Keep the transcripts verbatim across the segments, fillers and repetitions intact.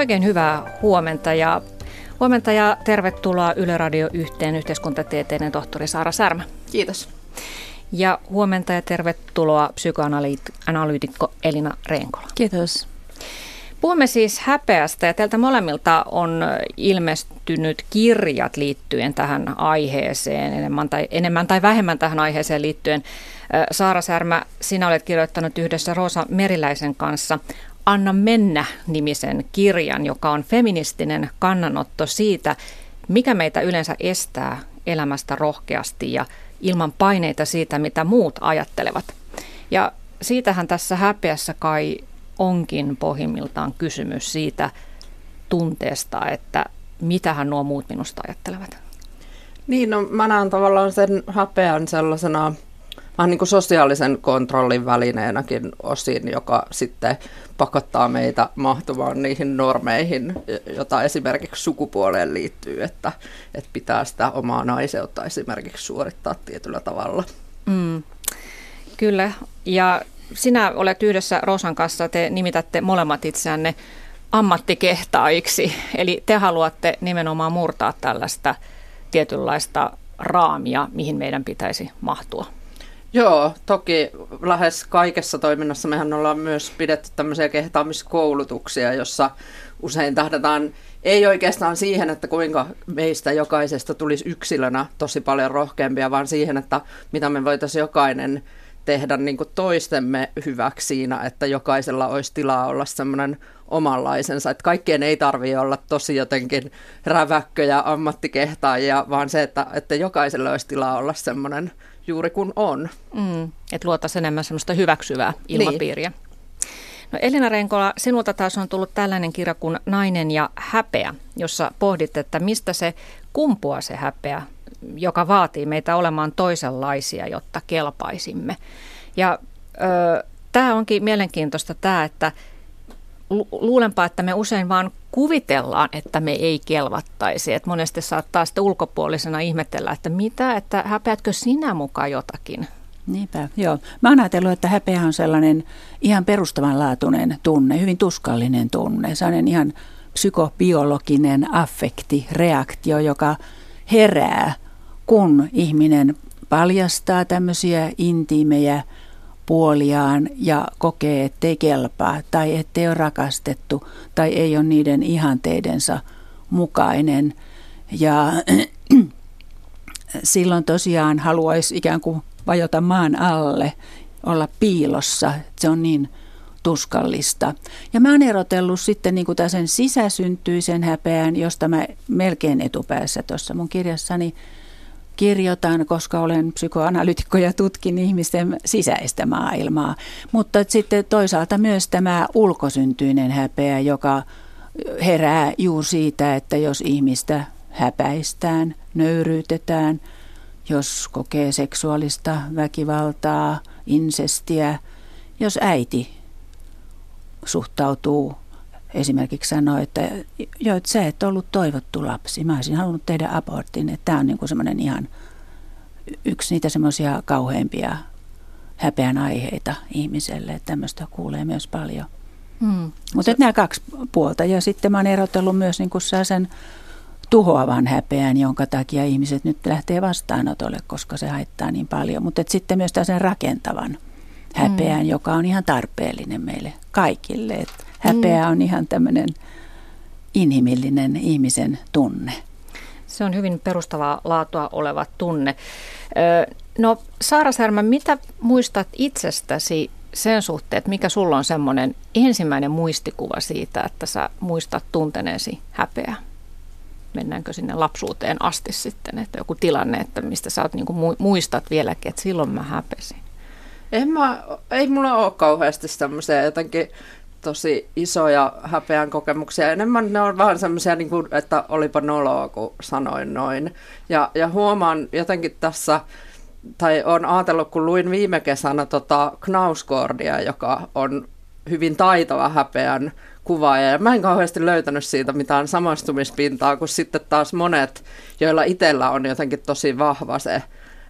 Oikein hyvää huomenta ja huomenta ja tervetuloa Yle Radio yhteen yhteiskuntatieteiden tohtori Saara Särmä. Kiitos. Ja huomenta ja tervetuloa psykoanalyytikko Elina Reenkola. Kiitos. Puhumme siis häpeästä ja teiltä molemmilta on ilmestynyt kirjat liittyen tähän aiheeseen, enemmän tai, enemmän tai vähemmän tähän aiheeseen liittyen. Saara Särmä, sinä olet kirjoittanut yhdessä Roosa Meriläisen kanssa Anna mennä-nimisen kirjan, joka on feministinen kannanotto siitä, mikä meitä yleensä estää elämästä rohkeasti ja ilman paineita siitä, mitä muut ajattelevat. Ja siitähän tässä häpeässä kai onkin pohjimmiltaan kysymys siitä tunteesta, että mitähän nuo muut minusta ajattelevat. Niin, no mä näen tavallaan sen häpeän sellaisena vähän niin kuin sosiaalisen kontrollin välineenäkin osin, joka sitten pakottaa meitä mahtumaan niihin normeihin, jota esimerkiksi sukupuoleen liittyy, että, että pitää sitä omaa naiseutta esimerkiksi suorittaa tietyllä tavalla. Mm, kyllä, ja sinä olet yhdessä Roosan kanssa, te nimitätte molemmat itseänne ammattikehtaajiksi, eli te haluatte nimenomaan murtaa tällaista tietynlaista raamia, mihin meidän pitäisi mahtua. Joo, toki lähes kaikessa toiminnassa mehän ollaan myös pidetty tämmöisiä kehtaamiskoulutuksia, jossa usein tähdätään ei oikeastaan siihen, että kuinka meistä jokaisesta tulisi yksilönä tosi paljon rohkeampia, vaan siihen, että mitä me voitaisiin jokainen tehdä niin kuin toistemme hyväksi siinä, että jokaisella olisi tilaa olla semmoinen omanlaisensa. Että kaikkien ei tarvitse olla tosi jotenkin räväkköjä ammattikehtaajia, vaan se, että, että jokaisella olisi tilaa olla semmoinen juuri kun on. Mm, että luotaisiin enemmän semmoista hyväksyvää ilmapiiriä. Niin. No Elina Reenkola, sinulta taas on tullut tällainen kirja kuin Nainen ja häpeä, jossa pohdit, että mistä se kumpuaa se häpeä, joka vaatii meitä olemaan toisenlaisia, jotta kelpaisimme. Ja tämä onkin mielenkiintoista tämä, että lu- luulenpa, että me usein vaan kuvitellaan, että me ei kelvattaisi. Et monesti saattaa sitten ulkopuolisena ihmetellä, että mitä, että häpeätkö sinä mukaan jotakin? Niinpä, joo. Mä oon ajatellut, että häpeä on sellainen ihan perustavanlaatuinen tunne, hyvin tuskallinen tunne. Sellainen ihan psykobiologinen affekti, reaktio, joka herää, kun ihminen paljastaa tämmöisiä intiimejä puoliaan ja kokee, ettei kelpaa tai ettei ole rakastettu tai ei ole niiden ihanteidensa mukainen. Ja silloin tosiaan haluaisi ikään kuin vajota maan alle, olla piilossa. Se on niin tuskallista. Ja mä oon erotellut sitten niin kuin sen sisäsyntyisen häpeän, josta mä melkein etupäässä tuossa mun kirjassani kirjoitan, koska olen psykoanalyytikko ja tutkin ihmisten sisäistä maailmaa. Mutta sitten toisaalta myös tämä ulkosyntyinen häpeä, joka herää juuri siitä, että jos ihmistä häpäistään, nöyryytetään, jos kokee seksuaalista väkivaltaa, insestiä, jos äiti suhtautuu, esimerkiksi sanoo, että joo, että sä et ollut toivottu lapsi, mä olisin halunnut tehdä abortin, että tämä on niin kuin semmoinen ihan yksi niitä semmoisia kauheimpia häpeän aiheita ihmiselle, että tämmöistä kuulee myös paljon. Hmm. Mutta nämä kaksi puolta, ja sitten mä oon erotellut myös niin kuin sen tuhoavan häpeän, jonka takia ihmiset nyt lähtee vastaanotolle, koska se haittaa niin paljon, mutta sitten myös sen rakentavan häpeän, hmm. joka on ihan tarpeellinen meille kaikille. Et häpeä on ihan tämmöinen inhimillinen ihmisen tunne. Se on hyvin perustavaa laatua oleva tunne. No Saara Särmä, mitä muistat itsestäsi sen suhteen, että mikä sulla on semmoinen ensimmäinen muistikuva siitä, että sä muistat tunteneesi häpeää? Mennäänkö sinne lapsuuteen asti sitten, että joku tilanne, että mistä sä oot, niin kuin muistat vieläkin, että silloin mä häpesin? En mä, ei mulla ole kauheasti semmoisia jotenkin tosi isoja häpeän kokemuksia. Enemmän ne on vähän semmoisia, niin kuin, että olipa noloa, kun sanoin noin. Ja, ja huomaan jotenkin tässä, tai olen ajatellut, kun luin viime kesänä tota Knausgårdia, joka on hyvin taitava häpeän kuvaaja. Ja mä en kauheasti löytänyt siitä mitään samastumispintaa, kuin sitten taas monet, joilla itsellä on jotenkin tosi vahva se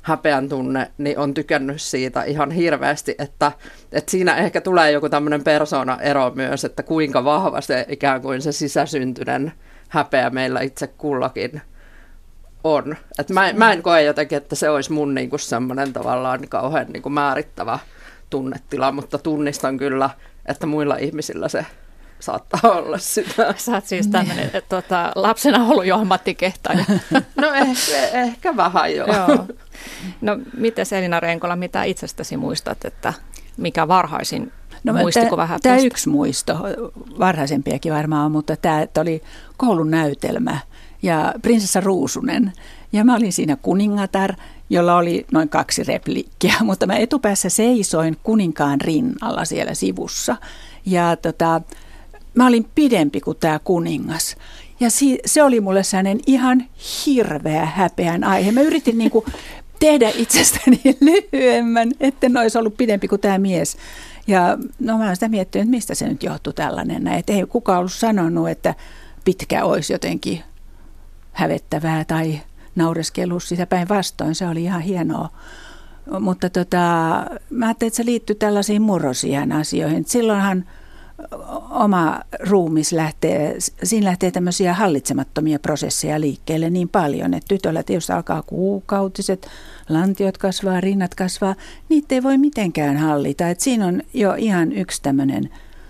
häpeän tunne, niin on tykännyt siitä ihan hirveästi, että, että siinä ehkä tulee joku tämmöinen persoonaero myös, että kuinka vahva se ikään kuin se sisäsyntyinen häpeä meillä itse kullakin on. Että mä, mä en koe jotenkin, että se olisi mun niinku semmoinen tavallaan kauhean niinku määrittävä tunnetila, mutta tunnistan kyllä, että muilla ihmisillä se saattaa olla sitä. Sä oot siis tämmöinen tuota, lapsena ollut jo ammattikehtaja. No ehkä, ehkä vähän joo. Joo. No mites Elina Reenkola, mitä itsestäsi muistat, että mikä varhaisin no, muistikuva häpeästä? Tämä yksi muisto, varhaisempiakin varmaan on, mutta tämä oli koulun näytelmä ja prinsessa Ruusunen. Ja mä olin siinä kuningatar, jolla oli noin kaksi replikkiä, mutta mä etupäässä seisoin kuninkaan rinnalla siellä sivussa. Ja tota, mä olin pidempi kuin tämä kuningas. Ja si- se oli mulle sellainen ihan hirveä häpeän aihe. Mä yritin niinku tehdä itsestäni lyhyemmän, etten olisi ollut pidempi kuin tämä mies. Ja no mä oon sitä miettinyt, että mistä se nyt johtui tällainen. Että ei kukaan ollut sanonut, että pitkä olisi jotenkin hävettävää tai naureskellut sitä päinvastoin. Se oli ihan hienoa. Mutta tota, mä ajattelin, että se liittyy tällaisiin murrosiän asioihin. Silloinhan oma ruumis lähtee, siinä lähtee tämmöisiä hallitsemattomia prosesseja liikkeelle niin paljon, että tytöllä tietysti alkaa kuukautiset, lantiot kasvaa, rinnat kasvaa, niitä ei voi mitenkään hallita. Että siinä on jo ihan yksi tämmöinen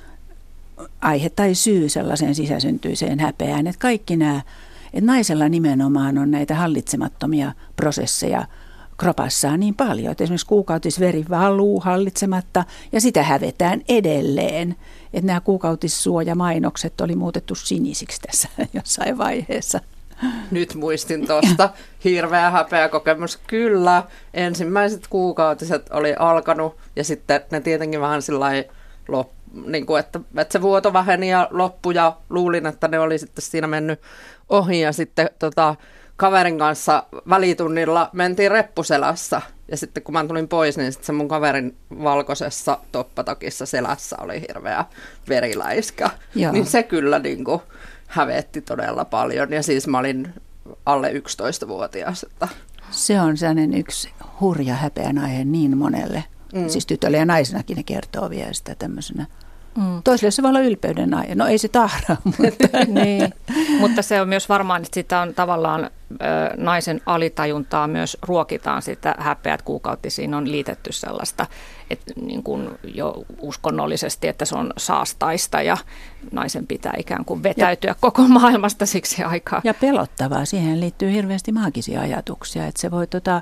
aihe tai syy sellaiseen sisäsyntyiseen häpeään, että kaikki nämä, että naisella nimenomaan on näitä hallitsemattomia prosesseja kropassaan niin paljon, että esimerkiksi kuukautisveri valuu hallitsematta ja sitä hävetään edelleen. Että nämä kuukautissuojamainokset oli muutettu sinisiksi tässä jossain vaiheessa. Nyt muistin tuosta hirveä häpeä kokemus. Kyllä, ensimmäiset kuukautiset oli alkanut ja sitten ne tietenkin vähän sillai lop, niin kuin että, että se vuoto väheni ja loppui ja luulin, että ne oli sitten siinä mennyt ohi ja sitten tota, kaverin kanssa välitunnilla mentiin reppuselässä ja sitten kun mä tulin pois, niin sitten se mun kaverin valkoisessa toppatakissa selässä oli hirveä veriläiskä. Joo. Niin se kyllä niin kuin hävetti todella paljon ja siis mä olin alle yksitoistavuotias. Että. Se on sellainen yksi hurja häpeän aihe niin monelle. Mm. Siis tytölle ja naisenakin ne kertoo vielä sitä tämmöisenä. Mm. Toiselle se voi olla ylpeyden aihe. No ei se tahra, mutta. Niin. Mutta se on myös varmaan, että sitä on tavallaan ö, naisen alitajuntaa myös ruokitaan sitä häpeää, että kuukautisiin on liitetty sellaista, että niin kuin jo uskonnollisesti, että se on saastaista ja naisen pitää ikään kuin vetäytyä ja koko maailmasta siksi aikaa. Ja pelottavaa, siihen liittyy hirveästi maagisia ajatuksia, että se voi tota,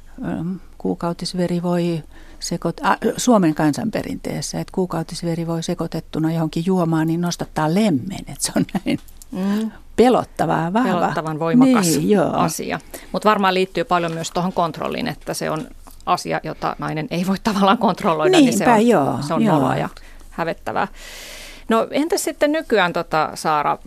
kuukautisveri voi Sekot, äh, Suomen kansanperinteessä, että kuukautisveri voi sekoitettuna johonkin juomaan, niin nostattaa lemmen, että se on näin mm. pelottavaa, vahva. Pelottavan voimakas niin, asia. Mutta varmaan liittyy paljon myös tuohon kontrolliin, että se on asia, jota nainen ei voi tavallaan kontrolloida, Niinpä, niin se on, joo, se on joo. noloa ja hävettävää. No entäs sitten nykyään, tota, Saara,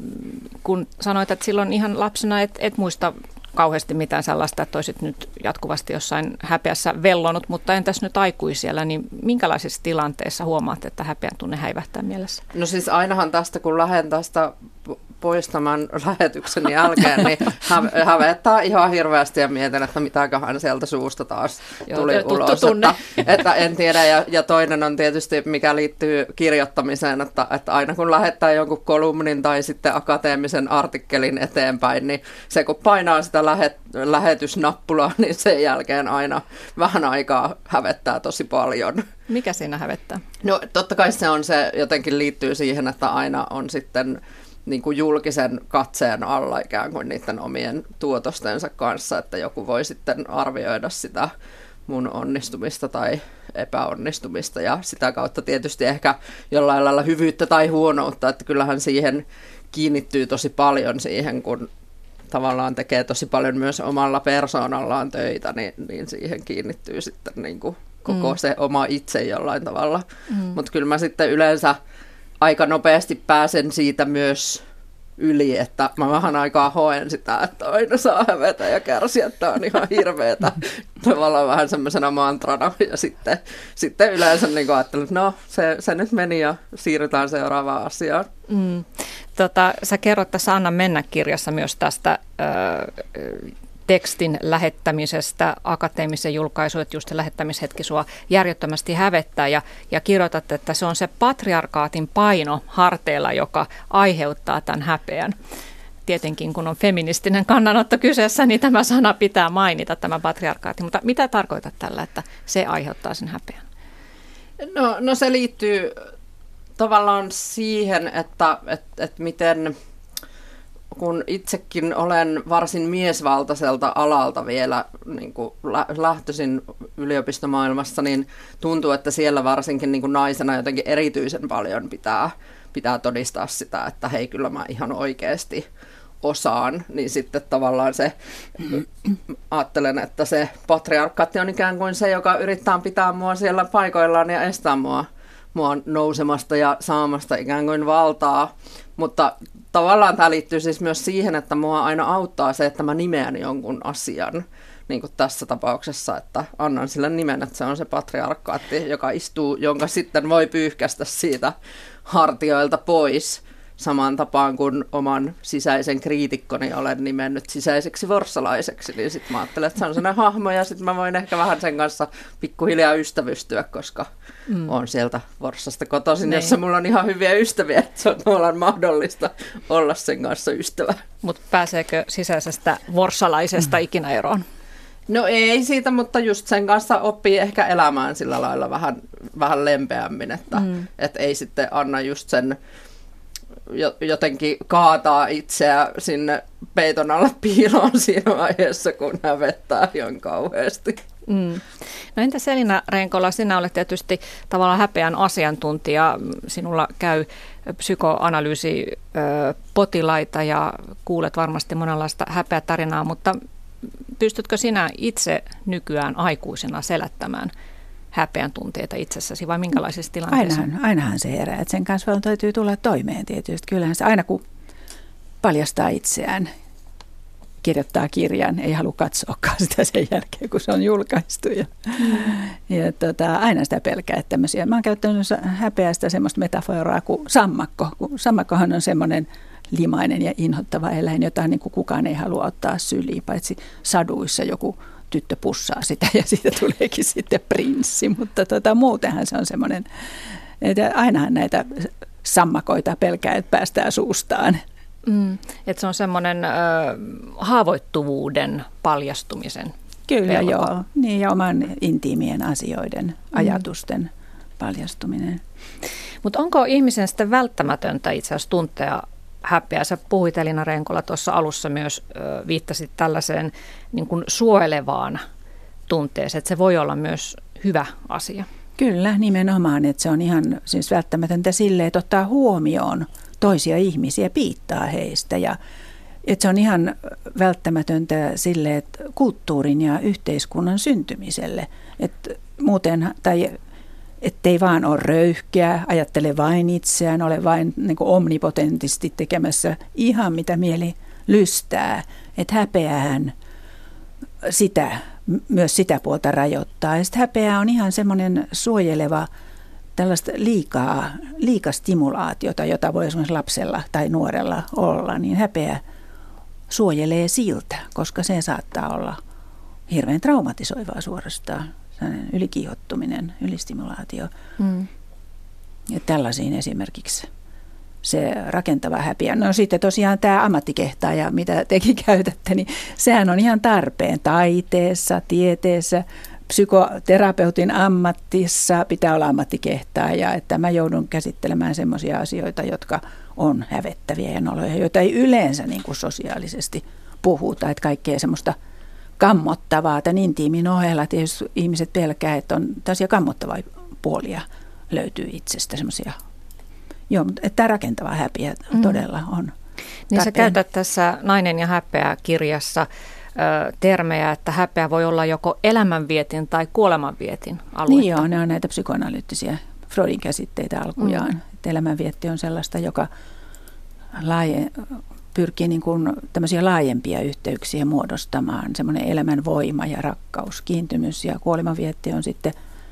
kun sanoit, että silloin ihan lapsena et, et muista kauheasti mitään sellaista, että olisit nyt jatkuvasti jossain häpeässä vellonut, mutta entäs nyt aikuisiellä, niin minkälaisissa tilanteissa huomaat, että häpeän tunne häivähtää mielessä? No siis ainahan tästä, kun lähden tästä pois tämän lähetyksen jälkeen, niin hä- hävettää ihan hirveästi ja mietin, että mitäköhän sieltä suusta taas tuli Joo, ulos. Että, että en tiedä. Ja, ja toinen on tietysti, mikä liittyy kirjoittamiseen, että, että aina kun lähettää jonkun kolumnin tai sitten akateemisen artikkelin eteenpäin, niin se kun painaa sitä lähet, lähetysnappulaa, niin sen jälkeen aina vähän aikaa hävettää tosi paljon. Mikä siinä hävettää? No totta kai se on se, jotenkin liittyy siihen, että aina on sitten niin kuin julkisen katseen alla ikään kuin niiden omien tuotostensa kanssa, että joku voi sitten arvioida sitä mun onnistumista tai epäonnistumista ja sitä kautta tietysti ehkä jollain lailla hyvyyttä tai huonoutta, että kyllähän siihen kiinnittyy tosi paljon siihen, kun tavallaan tekee tosi paljon myös omalla persoonallaan töitä, niin, niin siihen kiinnittyy sitten niin kuin koko mm. se oma itse jollain tavalla. Mm. Mutta kyllä mä sitten yleensä aika nopeasti pääsen siitä myös yli, että mä vähän aikaa hoen sitä, että aina saa hävetä ja kärsiä, että on ihan hirveetä. Tavallaan vähän semmoisena mantrana ja sitten, sitten yleensä niin ajattelen, että no se, se nyt meni ja siirrytään seuraavaan asiaan. Mm. Tota, sä kerrot tässä Anna mennä -kirjassa myös tästä ö, tekstin lähettämisestä akateemisen julkaisuun, että just se lähettämishetki sua järjettömästi hävettää ja, ja kirjoitat, että se on se patriarkaatin paino harteilla, joka aiheuttaa tämän häpeän. Tietenkin kun on feministinen kannanotto kyseessä, niin tämä sana pitää mainita, tämä patriarkaatti. Mutta mitä tarkoitat tällä, että se aiheuttaa sen häpeän? No, no se liittyy tavallaan siihen, että, että, että miten, kun itsekin olen varsin miesvaltaiselta alalta vielä niin kuin lähtöisin yliopistomaailmassa, niin tuntuu, että siellä varsinkin niin kuin naisena jotenkin erityisen paljon pitää, pitää todistaa sitä, että hei, kyllä mä ihan oikeasti osaan, niin sitten tavallaan se, ajattelen, että se patriarkaatti on ikään kuin se, joka yrittää pitää mua siellä paikoillaan ja estää mua, mua nousemasta ja saamasta ikään kuin valtaa, mutta tavallaan tämä liittyy siis myös siihen, että mua aina auttaa se, että mä nimeän jonkun asian, niin kuin tässä tapauksessa, että annan sille nimen, että se on se patriarkaatti, joka istuu, jonka sitten voi pyyhkästä siitä hartioilta pois. Samaan tapaan kuin oman sisäisen kriitikkoni olen nimennyt sisäiseksi vorsalaiseksi, niin sitten mä ajattelen, että se on sellainen hahmo ja sitten mä voin ehkä vähän sen kanssa pikkuhiljaa ystävystyä, koska mm. olen sieltä Vorsasta kotoisin, Nein. jossa mulla on ihan hyviä ystäviä, että se on tavallaan mahdollista olla sen kanssa ystävä. Mutta pääseekö sisäisestä vorsalaisesta mm. ikinä eroon? No ei siitä, mutta just sen kanssa oppii ehkä elämään sillä lailla vähän, vähän lempeämmin, että mm. et ei sitten anna just sen jotenkin kaataa itseä sinne peiton alle piiloon siinä vaiheessa, kun hävettää ihan kauheasti. Mm. No entä Elina Reenkola, sinä olet tietysti tavallaan häpeän asiantuntija. Sinulla käy psykoanalyysi potilaita ja kuulet varmasti monenlaista häpeätarinaa, mutta pystytkö sinä itse nykyään aikuisena selättämään häpeän tunteita itsessäsi vai minkälaisissa tilanteissa? Ainahan, ainahan se herää, että sen kanssa täytyy tulla toimeen tietysti. Kyllähän se aina kun paljastaa itseään, kirjoittaa kirjan, ei halua katsoakaan sitä sen jälkeen, kun se on julkaistu. Ja, mm. ja tota, aina sitä pelkää, että tämmöisiä. Mä oon käyttänyt häpeästä semmoista metaforaa kuin sammakko. Sammakkohan on semmoinen limainen ja inhottava eläin, jota niin kuin kukaan ei halua ottaa syliin, paitsi saduissa joku tyttö pussaa sitä ja siitä tuleekin sitten prinssi, mutta tota, muutenhan se on semmoinen, että ainahan näitä sammakoita pelkää, että päästään suustaan. Mm, että se on semmoinen ö, haavoittuvuuden paljastumisen Kyllä pelko. Joo, niin ja oman intiimien asioiden, mm. ajatusten paljastuminen. Mutta onko ihmisen sitten välttämätöntä itse asiassa tuntea häpeää? Sä puhuit Elina Reenkola tuossa alussa myös, ö, viittasit tällaiseen niin kuin suojelevaan tunteeseen, että se voi olla myös hyvä asia. Kyllä, nimenomaan, että se on ihan siis välttämätöntä silleen, että ottaa huomioon toisia ihmisiä, piittaa heistä ja että se on ihan välttämätöntä sille, että kulttuurin ja yhteiskunnan syntymiselle, että muuten, tai ettei vaan ole röyhkeä, ajattele vain itseään, ole vain niin kuin omnipotentisti tekemässä ihan mitä mieli lystää, että häpeähän sitä, myös sitä puolta rajoittaa. Ja sitten häpeä on ihan semmoinen suojeleva tällaista liikaa, liikastimulaatiota, jota voi esimerkiksi lapsella tai nuorella olla, niin häpeä suojelee siltä, koska se saattaa olla hirveän traumatisoivaa suorastaan. Sellainen ylikiihottuminen, ylistimulaatio. Mm. Ja tällaisiin esimerkiksi se rakentava häpeä. No sitten tosiaan tämä ammattikehtaaja, mitä tekin käytätte, niin sehän on ihan tarpeen taiteessa, tieteessä, psykoterapeutin ammattissa pitää olla ammattikehtaaja, että mä joudun käsittelemään semmoisia asioita, jotka on hävettäviä ja noloja, joita ei yleensä niin kuin sosiaalisesti puhuta, että kaikkea semmoista kammottavaa. Tämän intiimin ohella tietysti ihmiset pelkää, että on tällaisia kammottavia puolia löytyy itsestä semmoisia. Joo, mutta tämä rakentava häpeä mm. todella on. Niin sä käytät tässä Nainen ja häpeä -kirjassa ö, termejä, että häpeä voi olla joko elämänvietin tai kuolemanvietin aluetta. Niin joo, ne on näitä psykoanalyyttisiä Freudin käsitteitä alkujaan. Mm. Että elämänvietti on sellaista, joka laaje, pyrkii niin kuin tämmöisiä laajempia yhteyksiä muodostamaan, semmoinen elämän voima ja rakkaus, kiintymys, ja kuolemanvietti on sitten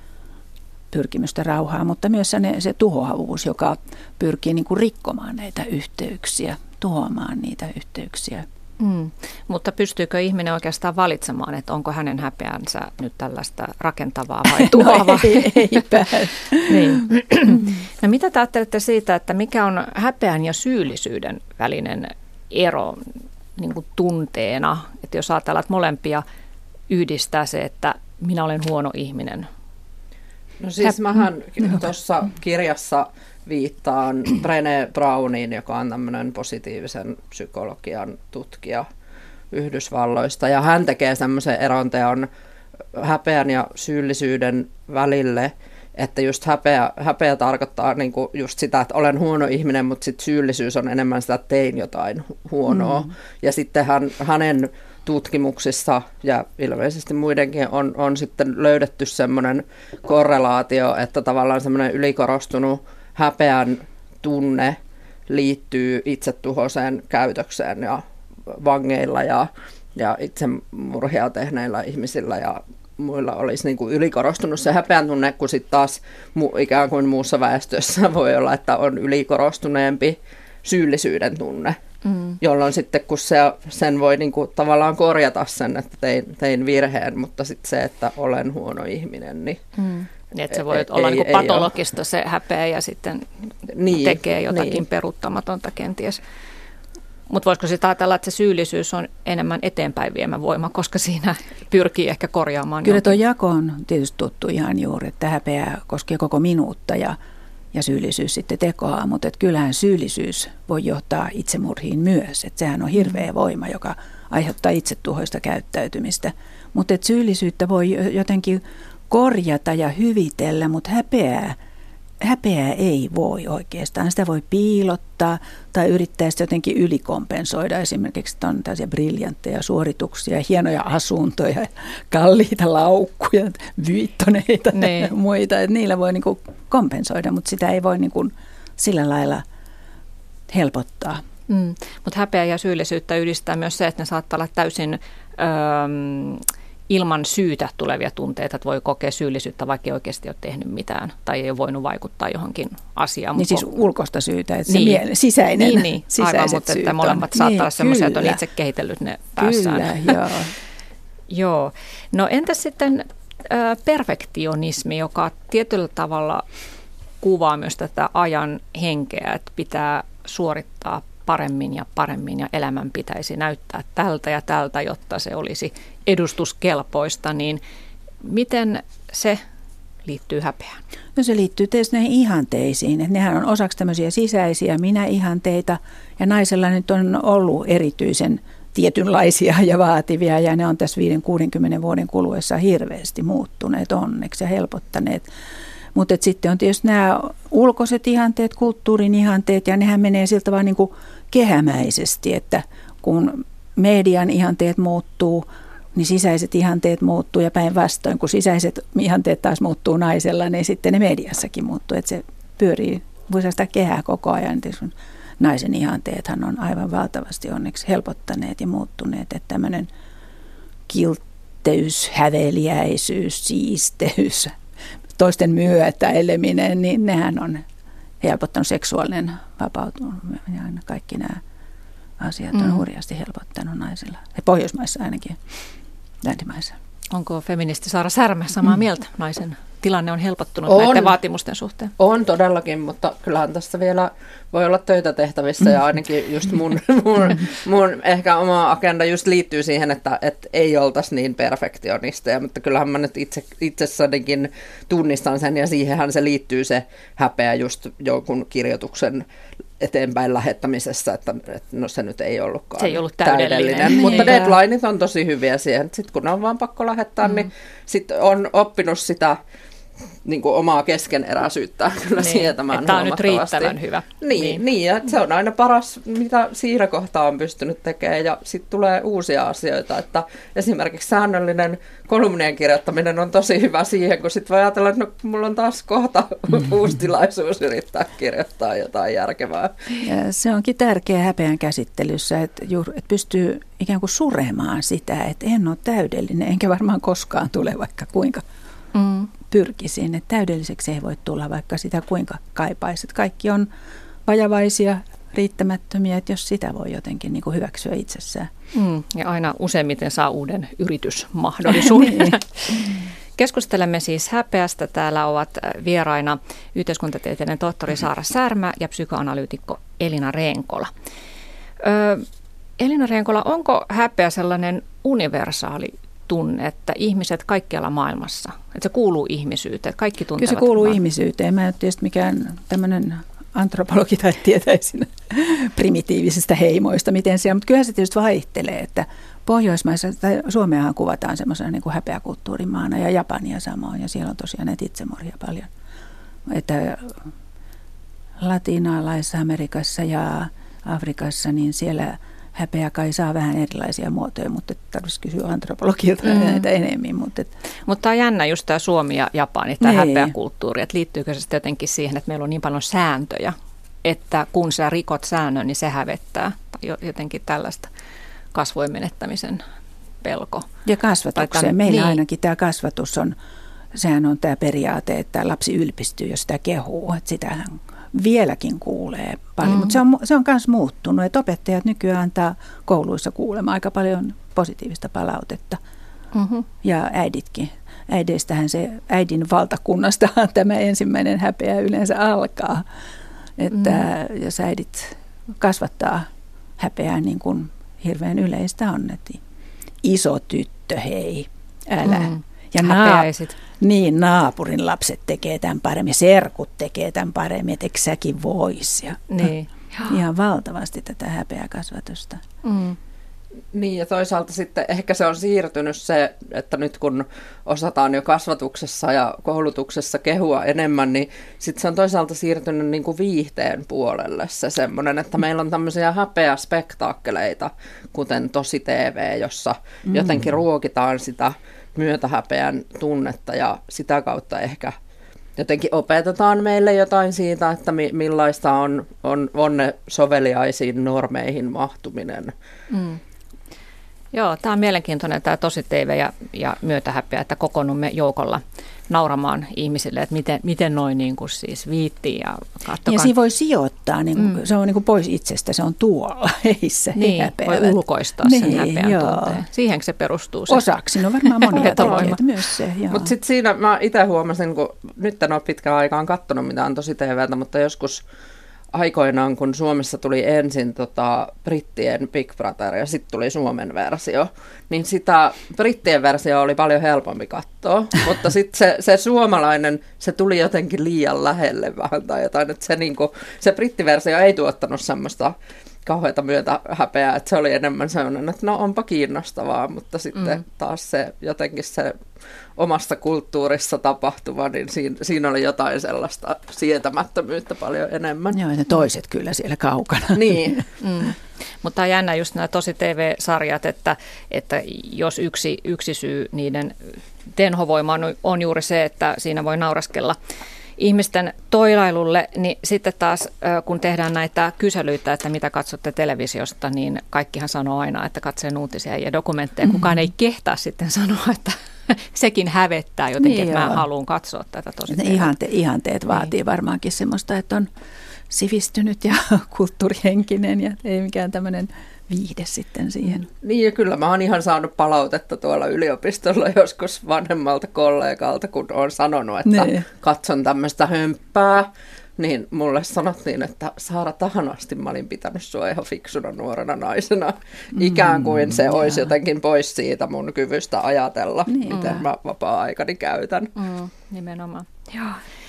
pyrkimystä rauhaa, mutta myös se, se tuhoavuus, joka pyrkii niin kuin rikkomaan näitä yhteyksiä, tuhoamaan niitä yhteyksiä. Mm. Mutta pystyykö ihminen oikeastaan valitsemaan, että onko hänen häpeänsä nyt tällaista rakentavaa vai tuhoavaa? No ei, eipä. Niin. No mitä te ajattelette siitä, että mikä on häpeän ja syyllisyyden välinen ero niin kuin tunteena? Että jos ajatellaan, että molempia yhdistää se, että minä olen huono ihminen. No siis mähän tuossa kirjassa viittaan Brené Browniin, joka on tämmöinen positiivisen psykologian tutkija Yhdysvalloista. Ja hän tekee semmoisen eronteon häpeän ja syyllisyyden välille, että just häpeä, häpeä tarkoittaa niinku just sitä, että olen huono ihminen, mutta sit syyllisyys on enemmän sitä, että tein jotain huonoa. Mm. Ja sitten hän, hänen tutkimuksissa ja ilmeisesti muidenkin on, on sitten löydetty semmoinen korrelaatio, että tavallaan semmoinen ylikorostunut häpeän tunne liittyy itsetuhoiseen käytökseen ja vangeilla ja, ja itsemurhia tehneillä ihmisillä ja muilla olisi niin kuin ylikorostunut se häpeän tunne, kun sitten taas mu, ikään kuin muussa väestössä voi olla, että on ylikorostuneempi syyllisyyden tunne, mm. jolloin sitten kun se, sen voi niin kuin tavallaan korjata sen, että tein, tein virheen, mutta sitten se, että olen huono ihminen, niin mm. Niin, että se voi ei, olla ei, niin kuin patologista se häpeä ja sitten niin, tekee jotakin niin. peruuttamatonta kenties. Mutta voisiko sitä ajatella, että se syyllisyys on enemmän eteenpäin viemä voima, koska siinä pyrkii ehkä korjaamaan. Kyllä tuo jako on tietysti tuttu ihan juuri, että häpeä koskee koko minuutta ja, ja syyllisyys sitten tekoa, mutta että kyllähän syyllisyys voi johtaa itsemurhiin myös. Että sehän on hirveä voima, joka aiheuttaa itsetuhoista käyttäytymistä, mutta että syyllisyyttä voi jotenkin korjata ja hyvitellä, mutta häpeää, häpeää ei voi oikeastaan. Sitä voi piilottaa tai yrittää sitä jotenkin ylikompensoida. Esimerkiksi on tällaisia briljantteja suorituksia, hienoja asuntoja, kalliita laukkuja, viittoneita ja muita. Että niillä voi niin kuin kompensoida, mutta sitä ei voi niin kuin sillä lailla helpottaa. Mm. Mutta häpeä ja syyllisyyttä yhdistää myös se, että ne saattaa olla täysin Öö, ilman syytä tulevia tunteita, että voi kokea syyllisyyttä, vaikka ei oikeasti ole tehnyt mitään tai ei ole voinut vaikuttaa johonkin asiaan. Niin siis ulkoista syytä, että niin. se miele, sisäinen, niin, niin. sisäiset aivan, mutta syyt että molemmat on. saattaa niin, olla sellaisia, että on kyllä. itse kehitellyt ne päässään. Kyllä, joo. joo. No entäs sitten äh, perfektionismi, joka tietyllä tavalla kuvaa myös tätä ajan henkeä, että pitää suorittaa paremmin ja paremmin ja elämän pitäisi näyttää tältä ja tältä, jotta se olisi edustuskelpoista, niin miten se liittyy häpeään? No se liittyy tietysti näihin ihanteisiin, että nehän on osaksi tämmöisiä sisäisiä minä-ihanteita ja naisella nyt on ollut erityisen tietynlaisia ja vaativia ja ne on tässä viisikymmentä kuusikymmentä vuoden kuluessa hirveästi muuttuneet onneksi ja helpottaneet. Mutta sitten on tietysti nämä ulkoiset ihanteet, kulttuurin ihanteet ja nehän menee siltä vaan niin kuin kehämäisesti, että kun median ihanteet muuttuu, niin sisäiset ihanteet muuttuu ja päinvastoin, kun sisäiset ihanteet taas muuttuu naisella, niin sitten ne mediassakin muuttuu, että se pyörii, voi sitä kehää koko ajan. Naisen ihanteethan on aivan valtavasti onneksi helpottaneet ja muuttuneet, että tämmöinen kiltteys, häveliäisyys, siisteys, toisten myötä eläminen, niin nehän on helpottanut seksuaalinen vapautuminen ja aina kaikki nämä asiat on mm. hurjasti helpottanut naisilla. Ja Pohjoismaissa ainakin, länsimaissa. Onko feministi Saara Särmä samaa mm. mieltä? Naisen tilanne on helpottunut on, näiden vaatimusten suhteen. On todellakin, mutta kyllähän tässä vielä voi olla töitä tehtävissä ja ainakin just mun, mun, mun ehkä oma agenda just liittyy siihen, että, että ei oltaisi niin perfektionisteja, mutta kyllähän mä nyt itse, itsessänikin tunnistan sen ja siihenhän se liittyy se häpeä just jonkun kirjoituksen eteenpäin lähettämisessä, että, että no se nyt ei ollutkaan se ei ollut täydellinen. täydellinen. Mutta deadlineit on tosi hyviä siihen. Sitten kun ne on vaan pakko lähettää, mm. niin sitten on oppinut sitä niin kuin omaa keskeneräisyyttä kyllä niin, sietämään tämä on nyt riittävän hyvä. Niin, niin. niin ja se on aina paras, mitä siinä kohtaa on pystynyt tekemään, ja sitten tulee uusia asioita, että esimerkiksi säännöllinen kolumnien kirjoittaminen on tosi hyvä siihen, kun sitten voi ajatella, että no, mulla on taas kohta uusi tilaisuus yrittää kirjoittaa jotain järkevää. Ja se onkin tärkeä häpeän käsittelyssä, että, juuri, että pystyy ikään kuin suremaan sitä, että en ole täydellinen, enkä varmaan koskaan tule vaikka kuinka mm. pyrkisin, että täydelliseksi ei voi tulla, vaikka sitä kuinka kaipaisi. Kaikki on vajavaisia, riittämättömiä, että jos sitä voi jotenkin niin kuin hyväksyä itsessään. Mm, ja aina useimmiten saa uuden yritysmahdollisuuden. Niin. Keskustelemme siis häpeästä. Täällä ovat vieraina yhteiskuntatieteiden tohtori Saara Särmä ja psykoanalyytikko Elina Reenkola. Ö, Elina Reenkola, onko häpeä sellainen universaali tunne, että ihmiset kaikkialla maailmassa, että se kuuluu ihmisyyteen, kaikki tuntevat? Kyllä se kuuluu vaan ihmisyyteen. Mä en tietysti mikään tämmöinen antropologi tai tietäisin primitiivisistä heimoista, miten siellä, mutta kyllä se tietysti vaihtelee, että Pohjoismaissa, tai Suomeahan kuvataan semmoisena niin kuin häpeäkulttuurimaana ja Japania samoin, ja siellä on tosiaan näitä itsemurhia paljon. Että Latinalaisessa Amerikassa ja Afrikassa, niin siellä häpeä kai saa vähän erilaisia muotoja, mutta tarvitsisi kysyä antropologilta mm. näitä enemmän. Mutta Mut tämä on jännä just tämä Suomi ja Japani, tämä häpeäkulttuuri, että liittyykö se sitten jotenkin siihen, että meillä on niin paljon sääntöjä, että kun sä rikot säännön, niin se hävettää, tai jotenkin tällaista kasvojen menettämisen pelko. Ja kasvatukseen. Tämän, meillä niin. ainakin tämä kasvatus on, sehän on tämä periaate, että lapsi ylpistyy, jos sitä kehuu, että sitähän vieläkin kuulee paljon, mm-hmm. mutta se on, se on myös muuttunut, että opettajat nykyään antaa kouluissa kuulemaan aika paljon positiivista palautetta. Mm-hmm. Ja äiditkin. Äideistähän se, äidin valtakunnastahan tämä ensimmäinen häpeä yleensä alkaa. Että mm-hmm. jos äidit kasvattaa häpeää, niin kuin hirveän yleistä on, että iso tyttö, hei, älä. Mm-hmm. Ja naap- niin, naapurin lapset tekee tämän paremmin, serkut tekee tämän paremmin, että eikö säkin vois. Ja, niin. Ihan valtavasti tätä häpeäkasvatusta. Mm. Niin, ja toisaalta sitten ehkä se on siirtynyt se, että nyt kun osataan jo kasvatuksessa ja koulutuksessa kehua enemmän, niin sitten se on toisaalta siirtynyt niin kuin viihteen puolelle se semmoinen, että meillä on tämmöisiä häpeäspektaakkeleita, kuten Tosi T V, jossa mm. jotenkin ruokitaan sitä myötähäpeän tunnetta ja sitä kautta ehkä jotenkin opetetaan meille jotain siitä, että mi- millaista on, on, on ne soveliaisiin normeihin mahtuminen. Mm. Joo, tämä on mielenkiintoinen tämä Tosi T V ja, ja myötähäpeä, että kokoonnumme joukolla nauramaan ihmisille, että miten, miten noin niin kuin siis viittii. Ja, ja siinä voi sijoittaa, niin kuin, mm. se on niin kuin pois itsestä, se on tuolla heissä. Niin, voi ulkoistaa niin, sen häpeän joo. tunteen. Siihen se perustuu. Se. Osaksi, no varmaan monia tekijöitä myös se. Mutta sitten siinä mä itse huomasin, kun nyt en ole pitkään aikaan katsonut mitään Tosi T V:tä, mutta joskus aikoinaan, kun Suomessa tuli ensin tota, brittien Big Brother ja sitten tuli Suomen versio, niin sitä brittien versio oli paljon helpompi katsoa, mutta sitten se, se suomalainen, se tuli jotenkin liian lähelle vähän tai jotain, että se, niinku, se brittiversio ei tuottanut semmoista kauheata myötä häpeää, että se oli enemmän sellainen, että no onpa kiinnostavaa, mutta sitten mm. taas se jotenkin se omassa kulttuurissa tapahtuva, niin siinä, siinä oli jotain sellaista sietämättömyyttä paljon enemmän. Joo, ne toiset kyllä siellä kaukana. Niin. mm. Mutta on jännä just nämä Tosi T V-sarjat, että, että jos yksi, yksi syy niiden tenhovoimaan on juuri se, että siinä voi nauraskella ihmisten toilailulle, niin sitten taas kun tehdään näitä kyselyitä, että mitä katsotte televisiosta, niin kaikkihan sanoo aina, että katseen uutisia ja dokumentteja. Kukaan ei kehtaa sitten sanoa, että sekin hävettää jotenkin, niin että mä haluan katsoa tätä Tosi T V:tä. Ihante, ihanteet vaatii niin. varmaankin semmoista, että on sivistynyt ja kulttuurihenkinen ja ei mikään tämmöinen viihde sitten siihen. Niin ja kyllä mä oon ihan saanut palautetta tuolla yliopistolla joskus vanhemmalta kollegalta, kun oon sanonut, että ne. katson tämmöistä hömppää, niin mulle sanottiin, että Saara, tähän asti mä olin pitänyt sua ihan fiksuna nuorena naisena. Ikään kuin se mm, olisi jaa. jotenkin pois siitä mun kyvystä ajatella, niin. miten mä vapaa-aikani käytän. Mm, nimenomaan. Joo.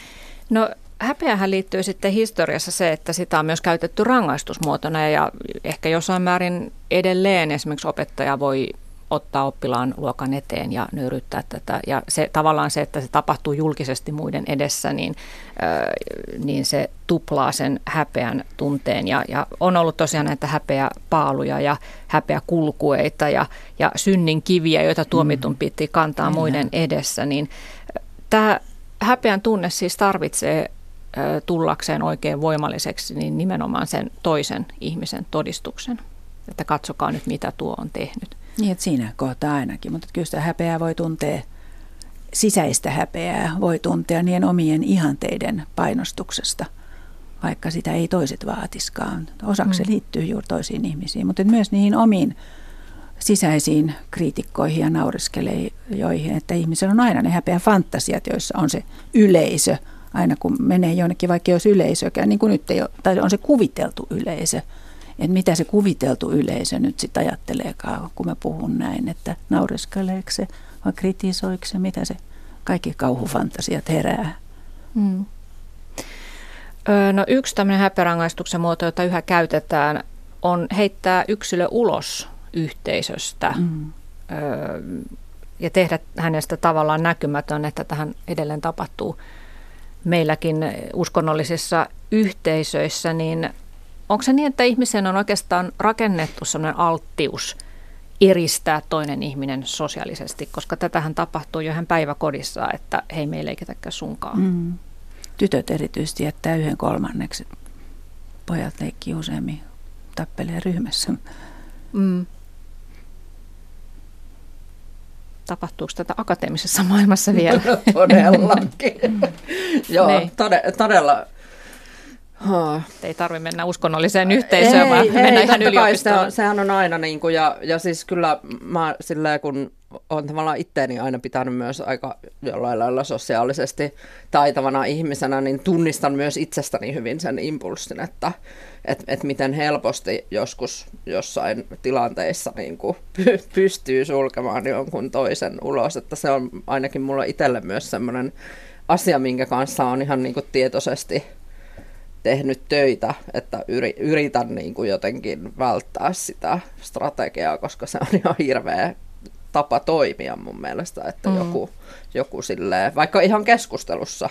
No häpeähän liittyy sitten historiassa se, että sitä on myös käytetty rangaistusmuotona ja ehkä jossain määrin edelleen esimerkiksi opettaja voi ottaa oppilaan luokan eteen ja nöyryttää tätä. Ja se tavallaan se, että se tapahtuu julkisesti muiden edessä, niin, äh, niin se tuplaa sen häpeän tunteen. Ja, ja on ollut tosiaan näitä häpeäpaaluja ja häpeäkulkueita ja, ja synnin kiviä, joita tuomitun piti kantaa mm. muiden edessä. Niin tämä häpeän tunne siis tarvitsee tullakseen oikein voimalliseksi, niin nimenomaan sen toisen ihmisen todistuksen. Että katsokaa nyt, mitä tuo on tehnyt. Niin, että siinä kohtaa ainakin, mutta kyllä sitä häpeää voi tuntea, sisäistä häpeää voi tuntea niiden omien ihanteiden painostuksesta. vaikka sitä ei toiset vaatiskaan. Osaksi se liittyy juuri toisiin ihmisiin, mutta myös niihin omiin sisäisiin kriitikkoihin ja nauriskelijoihin, että ihmisellä on aina ne häpeä fantasiat, joissa on se yleisö, aina kun menee jonnekin, vaikka ei olisi yleisökään, niin kuin nyt ei ole, tai on se kuviteltu yleisö. Että mitä se kuviteltu yleisö nyt sitten ajatteleekaan, kun mä puhun näin, että nauriskeleeko se vai kritisoiko se, mitä se kaikki kauhufantasiat herää. Mm. Öö, no yksi tämmöinen häpeärangaistuksen muoto, jota yhä käytetään, on heittää yksilö ulos yhteisöstä mm. öö, ja tehdä hänestä tavallaan näkymätön, että tähän edelleen tapahtuu meilläkin uskonnollisissa yhteisöissä, niin onko se niin, että ihmisen on oikeastaan rakennettu sellainen alttius eristää toinen ihminen sosiaalisesti, koska tätähän tapahtuu jo ihan päiväkodissa, että hei, meillä ei ketäkään sunkaan. Mm. Tytöt erityisesti jättää yhden kolmanneksi. Pojat leikkii useammin, tappelee ryhmässä. Mm. Tapahtuuko tätä akateemisessa maailmassa vielä? Todellakin. Joo, tode, todella. Oh. Ei tarvitse mennä uskonnolliseen yhteisöön, ei, vaan ei, mennä ihan yliopistoon. Se on, sehän on aina niin kuin, ja, ja siis kyllä mä silleen, kun olen tavallaan itteeni aina pitänyt myös aika jollain lailla sosiaalisesti taitavana ihmisenä, niin tunnistan myös itsestäni hyvin sen impulssin, että et, et miten helposti joskus jossain tilanteissa niin kuin pystyy sulkemaan jonkun toisen ulos, että se on ainakin mulla itselle myös semmoinen asia, minkä kanssa on ihan niin kuin tietoisesti tehnyt töitä, että yritän niin kuin jotenkin välttää sitä strategiaa, koska se on ihan hirveä tapa toimia mun mielestä, että mm. joku, joku silleen, vaikka ihan keskustelussa,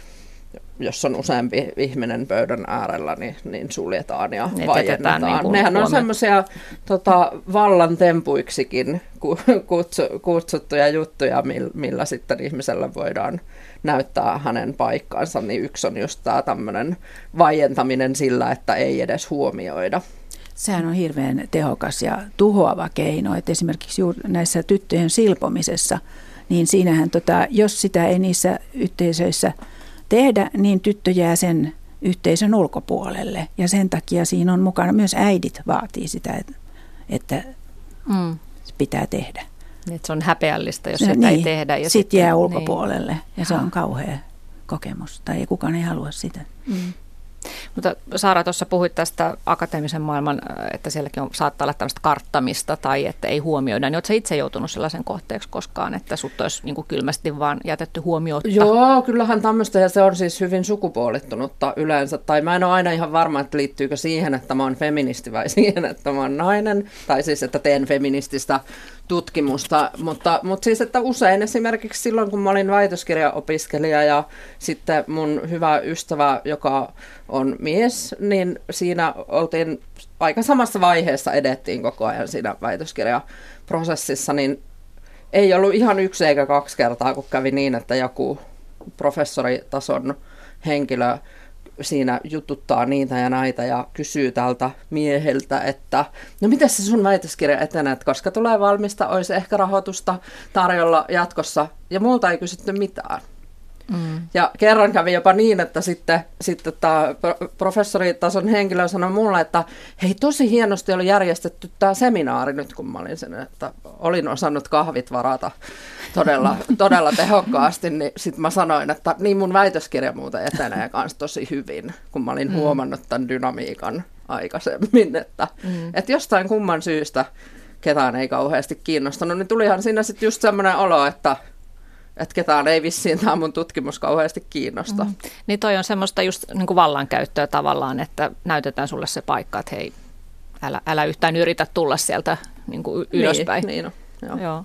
jos on useampi ihminen pöydän äärellä, niin, niin suljetaan ja ne vaiennetaan. Niin Nehän on semmoisia tota, vallan tempuiksikin kutsu, kutsuttuja juttuja, millä sitten ihmiselle voidaan näyttää hänen paikkaansa, niin yksi on just tämä tämmöinen vaientaminen sillä, että ei edes huomioida. Sehän on hirveän tehokas ja tuhoava keino, että esimerkiksi juuri näissä tyttöjen silpomisessa, niin siinähän, tota, jos sitä ei niissä yhteisöissä tehdä, niin tyttö jää sen yhteisön ulkopuolelle. Ja sen takia siinä on mukana, myös äidit vaatii sitä, että, että mm. se pitää tehdä. Että se on häpeällistä, jos no, sitä niin, ei tehdä. Ja sitten jää ulkopuolelle niin. Ja se on kauhea kokemus, tai kukaan ei halua sitä. Mm. Mutta Saara, tuossa puhuit tästä akateemisen maailman, että sielläkin on, saattaa olla tällaista karttamista tai että ei huomioida. Niin oletko itse joutunut sellaisen kohteeksi koskaan, että sut olisi niin kuin kylmästi vaan jätetty huomiotta? Joo, kyllähän tämmöistä, ja se on siis hyvin sukupuolittunutta yleensä. Tai mä en ole aina ihan varma, että liittyykö siihen, että mä oon feministi vai siihen, että mä oon nainen. Tai siis, että teen feminististä tutkimusta, mutta, mutta siis, että usein esimerkiksi silloin, kun mä olin väitöskirjaopiskelija ja sitten mun hyvä ystävä, joka on mies, niin siinä oltiin aika samassa vaiheessa, edettiin koko ajan siinä väitöskirjaprosessissa, niin ei ollut ihan yksi eikä kaksi kertaa, kun kävi niin, että joku professoritason henkilö siinä jututtaa niitä ja näitä ja kysyy tältä mieheltä, että no miten se sun väitöskirja etenee, koska tulee valmista, olisi ehkä rahoitusta tarjolla jatkossa, ja multa ei kysytty mitään. Mm. Ja kerran kävi jopa niin, että sitten, sitten tämä professoritason henkilö sanoi mulle, että hei, tosi hienosti oli järjestetty tämä seminaari nyt, kun mä olin sen, että olin osannut kahvit varata todella, todella tehokkaasti, niin sitten mä sanoin, että niin mun väitöskirja muuten etenee kanssa tosi hyvin, kun mä olin mm. huomannut tämän dynamiikan aikaisemmin, että, mm. että jostain kumman syystä ketään ei kauheasti kiinnostanut, niin tulihan siinä sitten just semmoinen olo, että että ketään ei vissiin tämä mun tutkimus kauheasti kiinnosta. Mm. Niin toi on semmoista just niin kuin vallankäyttöä tavallaan, että näytetään sulle se paikka, että hei, älä, älä yhtään yritä tulla sieltä niin kuin ylöspäin. Niin, niin on, joo. Joo.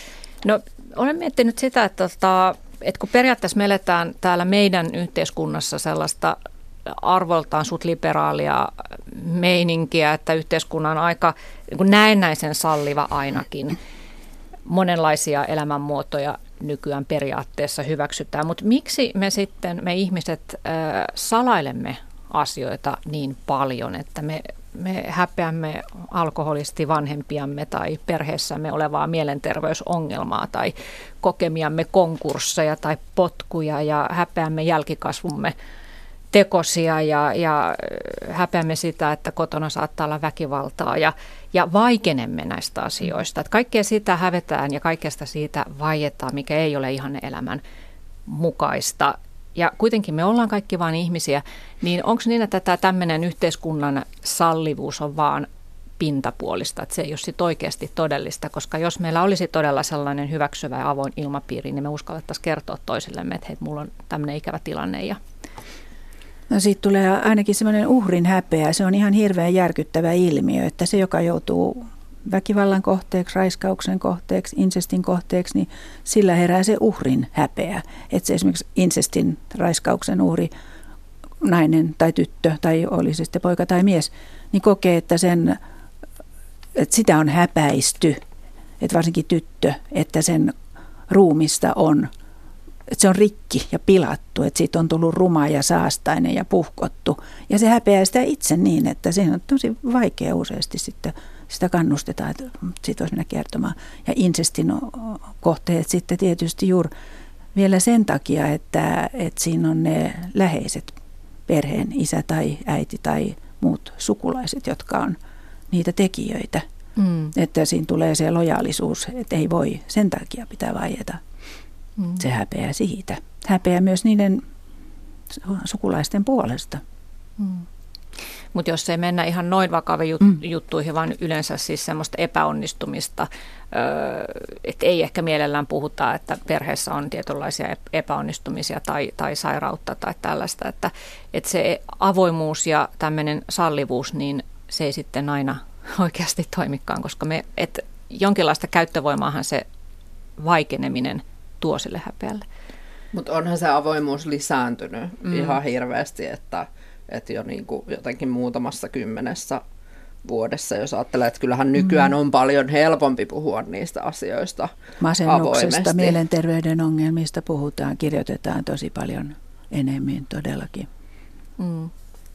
No, olen miettinyt sitä, että, että kun periaatteessa me eletään täällä meidän yhteiskunnassa sellaista arvoltaan sut liberaalia meininkiä, että yhteiskunnan on aika niin kuin näennäisen salliva ainakin. Monenlaisia elämänmuotoja nykyään periaatteessa hyväksytään, mutta miksi me sitten, me ihmiset äh, salailemme asioita niin paljon, että me, me häpeämme alkoholisti vanhempiamme tai perheessämme olevaa mielenterveysongelmaa tai kokemiamme konkursseja tai potkuja ja häpeämme jälkikasvumme tekosia ja, ja häpeämme sitä, että kotona saattaa olla väkivaltaa ja, ja vaikenemme näistä asioista. Että kaikkea sitä hävetään ja kaikesta siitä vaietaan, mikä ei ole ihan elämän mukaista. Ja kuitenkin me ollaan kaikki vain ihmisiä, niin onko niin, että tämä tämmöinen yhteiskunnan sallivuus on vaan pintapuolista, että se ei ole sit oikeasti todellista, koska jos meillä olisi todella sellainen hyväksyvä ja avoin ilmapiiri, niin me uskallettaisiin kertoa toisillemme, että hei, mulla on tämmöinen ikävä tilanne. Ja no siitä tulee ainakin semmoinen uhrin häpeä. Se on ihan hirveän järkyttävä ilmiö, että se, joka joutuu väkivallan kohteeksi, raiskauksen kohteeksi, insestin kohteeksi, niin sillä herää se uhrin häpeä. Että se esimerkiksi insestin, raiskauksen uhri, nainen tai tyttö, tai oli se sitten poika tai mies, niin kokee, että, sen, että sitä on häpäisty, että varsinkin tyttö, että sen ruumista on, että se on rikki ja pilattu, että siitä on tullut ruma ja saastainen ja puhkottu. Ja se häpeää sitä itse niin, että se on tosi vaikea useasti sitten. Sitä kannustetaan, että siitä voisi mennä kertomaan. Ja insestin kohteet sitten tietysti juuri vielä sen takia, että, että siinä on ne läheiset perheen isä tai äiti tai muut sukulaiset, jotka on niitä tekijöitä. Mm. Että siinä tulee se lojaalisuus, että ei voi sen takia pitää vaieta. Mm. Se häpeää siitä. Häpeää myös niiden sukulaisten puolesta. Mm. Mutta jos ei mennä ihan noin vakaviin jut- mm. juttuihin, vaan yleensä siis semmoista epäonnistumista, öö, että ei ehkä mielellään puhuta, että perheessä on tietynlaisia epäonnistumisia tai, tai sairautta tai tällaista, että, että se avoimuus ja tämmöinen sallivuus, niin se ei sitten aina oikeasti toimikaan, koska me, et jonkinlaista käyttövoimaahan se vaikeneminen tuo sille häpeälle. Mutta onhan se avoimuus lisääntynyt mm. ihan hirveästi, että Että jo niin kuin jotenkin muutamassa kymmenessä vuodessa, jos ajattelee, että kyllähän nykyään on paljon helpompi puhua niistä asioista masennuksesta, avoimesti. Mielenterveyden ongelmista puhutaan, kirjoitetaan tosi paljon enemmän todellakin. Mm.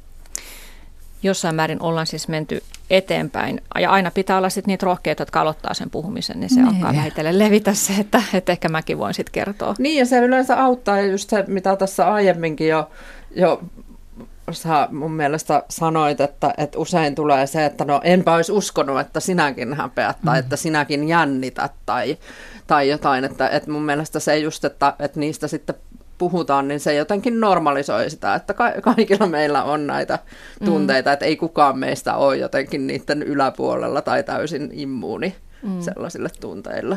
Jossain määrin ollaan siis menty eteenpäin. Ja aina pitää olla sitten niitä rohkeita, jotka aloittaa sen puhumisen, niin se ne. alkaa vähitellen levitä se, että, että ehkä mäkin voin sitten kertoa. Niin, ja se yleensä auttaa, ja just se, mitä tässä aiemminkin jo, jo sä mun mielestä sanoit, että, että usein tulee se, että no enpä olisi uskonut, että sinäkin häpeät tai mm. että sinäkin jännität tai, tai jotain. Että, että mun mielestä se just, että, että niistä sitten puhutaan, niin se jotenkin normalisoi sitä, että ka- kaikilla meillä on näitä tunteita, mm. että ei kukaan meistä ole jotenkin niiden yläpuolella tai täysin immuuni mm. sellaisille tunteille.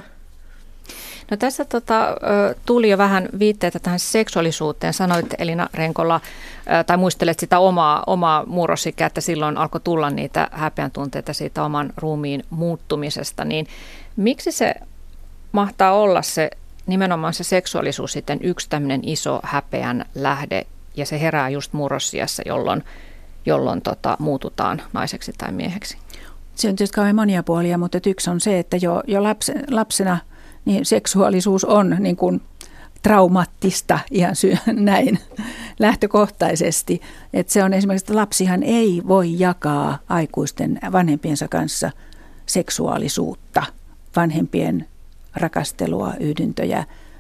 No tässä tota, tuli jo vähän viitteitä tähän seksuaalisuuteen. Sanoit Elina Renkola, tai muistelet sitä omaa, omaa murrosikää, että silloin alkoi tulla niitä häpeän tunteita siitä oman ruumiin muuttumisesta. Niin miksi se mahtaa olla se nimenomaan se seksuaalisuus sitten yksi tämmöinen iso häpeän lähde, ja se herää just murrosiässä, jolloin, jolloin tota, muututaan naiseksi tai mieheksi? Se on tietysti kauhean monia puolia, mutta yksi on se, että jo, jo lapsen, lapsena niin seksuaalisuus on niin kuin traumaattista ihan sy- näin lähtökohtaisesti. Että se on esimerkiksi, että lapsihan ei voi jakaa aikuisten vanhempiensa kanssa seksuaalisuutta, vanhempien rakastelua, yhdyntöjä.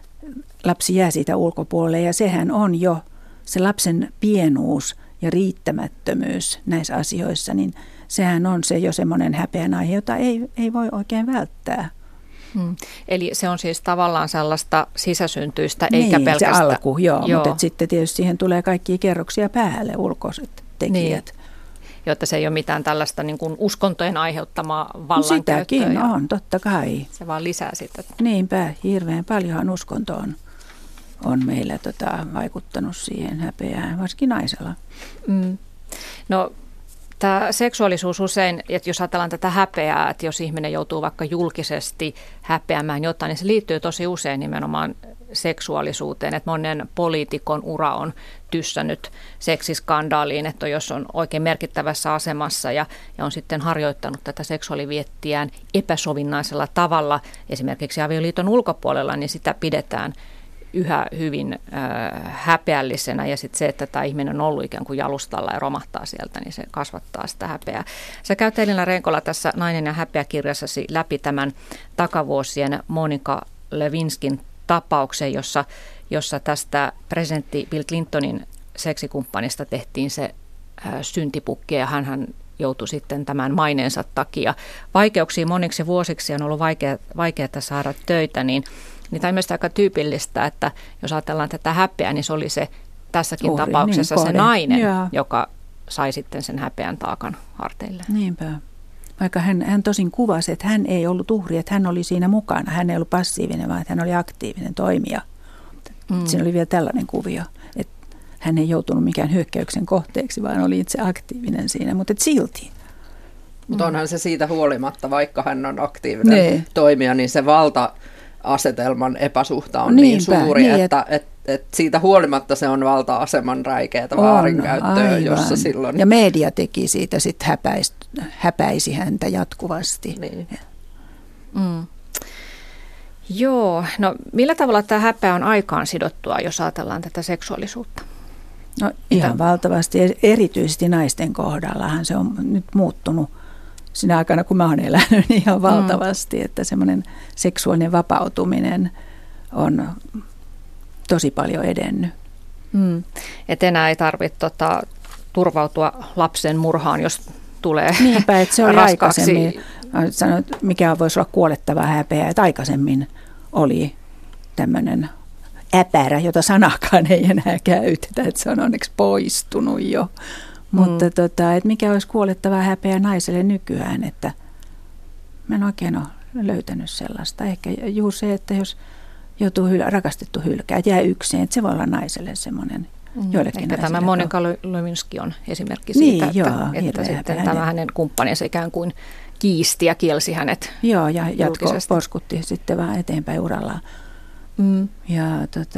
Lapsi jää siitä ulkopuolelle ja sehän on jo se lapsen pienuus ja riittämättömyys näissä asioissa, niin sehän on se jo semmoinen häpeän aihe, jota ei, ei voi oikein välttää. Hmm. Eli se on siis tavallaan sellaista sisäsyntyistä, niin, eikä pelkästään... se alku, joo, joo. mutta sitten tietysti siihen tulee kaikkia kerroksia päälle, ulkoiset tekijät. Niin. Jotta se ei ole mitään tällaista niin kuin uskontojen aiheuttamaa vallankäyttöä. Sitäkin ja on, totta kai. Se vaan lisää sitä. Niinpä, hirveän paljonhan uskonto on, on meillä tota, vaikuttanut siihen häpeään, varsinkin naisella. Mm. No... Tämä seksuaalisuus usein, että jos ajatellaan tätä häpeää, että jos ihminen joutuu vaikka julkisesti häpeämään jotain, niin se liittyy tosi usein nimenomaan seksuaalisuuteen. Että monen poliitikon ura on tyssännyt seksiskandaaliin, että jos on oikein merkittävässä asemassa ja, ja on sitten harjoittanut tätä seksuaaliviettiään epäsovinnaisella tavalla, esimerkiksi avioliiton ulkopuolella, niin sitä pidetään yhä hyvin äh, häpeällisenä, ja sitten se, että tämä ihminen on ollut ikään kuin jalustalla ja romahtaa sieltä, niin se kasvattaa sitä häpeää. Sä käyt Elina Renkola tässä Nainen ja häpeä-kirjassasi läpi tämän takavuosien Monica Lewinskin tapauksen, jossa, jossa tästä presidentti Bill Clintonin seksikumppanista tehtiin se syntipukki ja hänhän joutui sitten tämän maineensa takia vaikeuksiin moniksi vuosiksi, on ollut vaikea, vaikeaa saada töitä, niin, niin tämä on myös aika tyypillistä, että jos ajatellaan tätä häpeää, niin se oli se tässäkin Uhri, tapauksessa niin, se nainen, Jaa. joka sai sitten sen häpeän taakan harteille. Niinpä. Vaikka hän, hän tosin kuvasi, että hän ei ollut uhri, että hän oli siinä mukana. Hän ei ollut passiivinen, vaan että hän oli aktiivinen toimija. Mm. Siinä oli vielä tällainen kuvio, että hän ei joutunut mikään hyökkäyksen kohteeksi, vaan oli itse aktiivinen siinä, mutta silti. Mutta onhan se siitä huolimatta, vaikka hän on aktiivinen ne. toimija, niin se valta-asetelman epäsuhta on Niinpä, niin suuri, niin, että, että, että siitä huolimatta se on valta-aseman räikeätä väärinkäyttöä, jossa silloin... Ja media teki siitä sitten häpäisi, häpäisi häntä jatkuvasti. Niin. Mm. Joo, no millä tavalla tämä häpeä on aikaan sidottua, jos ajatellaan tätä seksuaalisuutta? No ihan Mitä? valtavasti, erityisesti naisten kohdallahan se on nyt muuttunut siinä aikana, kun mä oon elänyt, niin ihan valtavasti, mm. että semmoinen seksuaalinen vapautuminen on tosi paljon edennyt. Mm. Että enää ei tarvitse tota, turvautua lapsen murhaan, jos tulee Niinpä, että se oli raskaaksi. Aikaisemmin, sanoin, mikä voisi olla kuolettava häpeä, että aikaisemmin oli tämmöinen äpärä, jota sanakaan ei enää käytetä, että se on onneksi poistunut jo. Mm. Mutta tota, että mikä olisi kuolettava häpeä naiselle nykyään, että mä en oikein ole löytänyt sellaista. Ehkä juuri se, että jos joutuu hyl- rakastettu hylkää, jää yksin, että se voi olla naiselle semmoinen mm. joillekin Ehkä naisille. tämä Monika Lewinsky on esimerkki siitä, niin, että, joo, että sitten hänen. tämä hänen kumppaninsa ikään kuin kiisti ja kielsi hänet. Joo, ja jatko porskutti sitten vaan eteenpäin urallaan. Mm. Ja tota...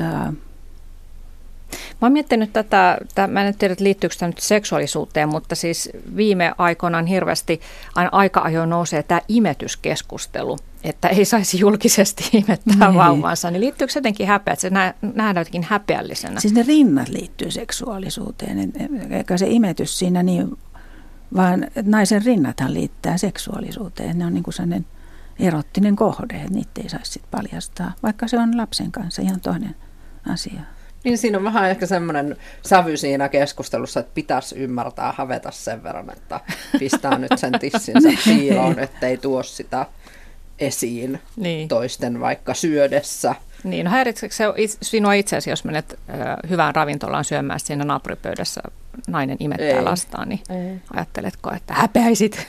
Mä oon miettinyt tätä, tätä, mä en tiedä, että liittyykö tämä nyt seksuaalisuuteen, mutta siis viime aikoina hirveästi aina aika ajoin nousee tämä imetyskeskustelu, että ei saisi julkisesti imettää niin. vauvansa. Niin liittyykö se jotenkin häpeä, että se nähdään jotenkin häpeällisenä? Siis ne rinnat liittyy seksuaalisuuteen, eikä se imetys siinä niin, vaan naisen rinnathan liittää seksuaalisuuteen. Ne on niin kuin sellainen erottinen kohde, että niitä ei saisi sitten paljastaa, vaikka se on lapsen kanssa ihan toinen asia. Niin siinä on vähän ehkä semmoinen sävy siinä keskustelussa, että pitäisi ymmärtää hävetä sen verran, että pistää nyt sen tissinsä piiloon, ettei tuo sitä esiin niin. toisten vaikka syödessä. Niin, no häiritsekö se sinua itseäsi, jos menet ö, hyvään ravintolaan syömään siinä naapuripöydässä, nainen imettää Ei. lastaan, niin Ei. ajatteletko, että häpeäisit?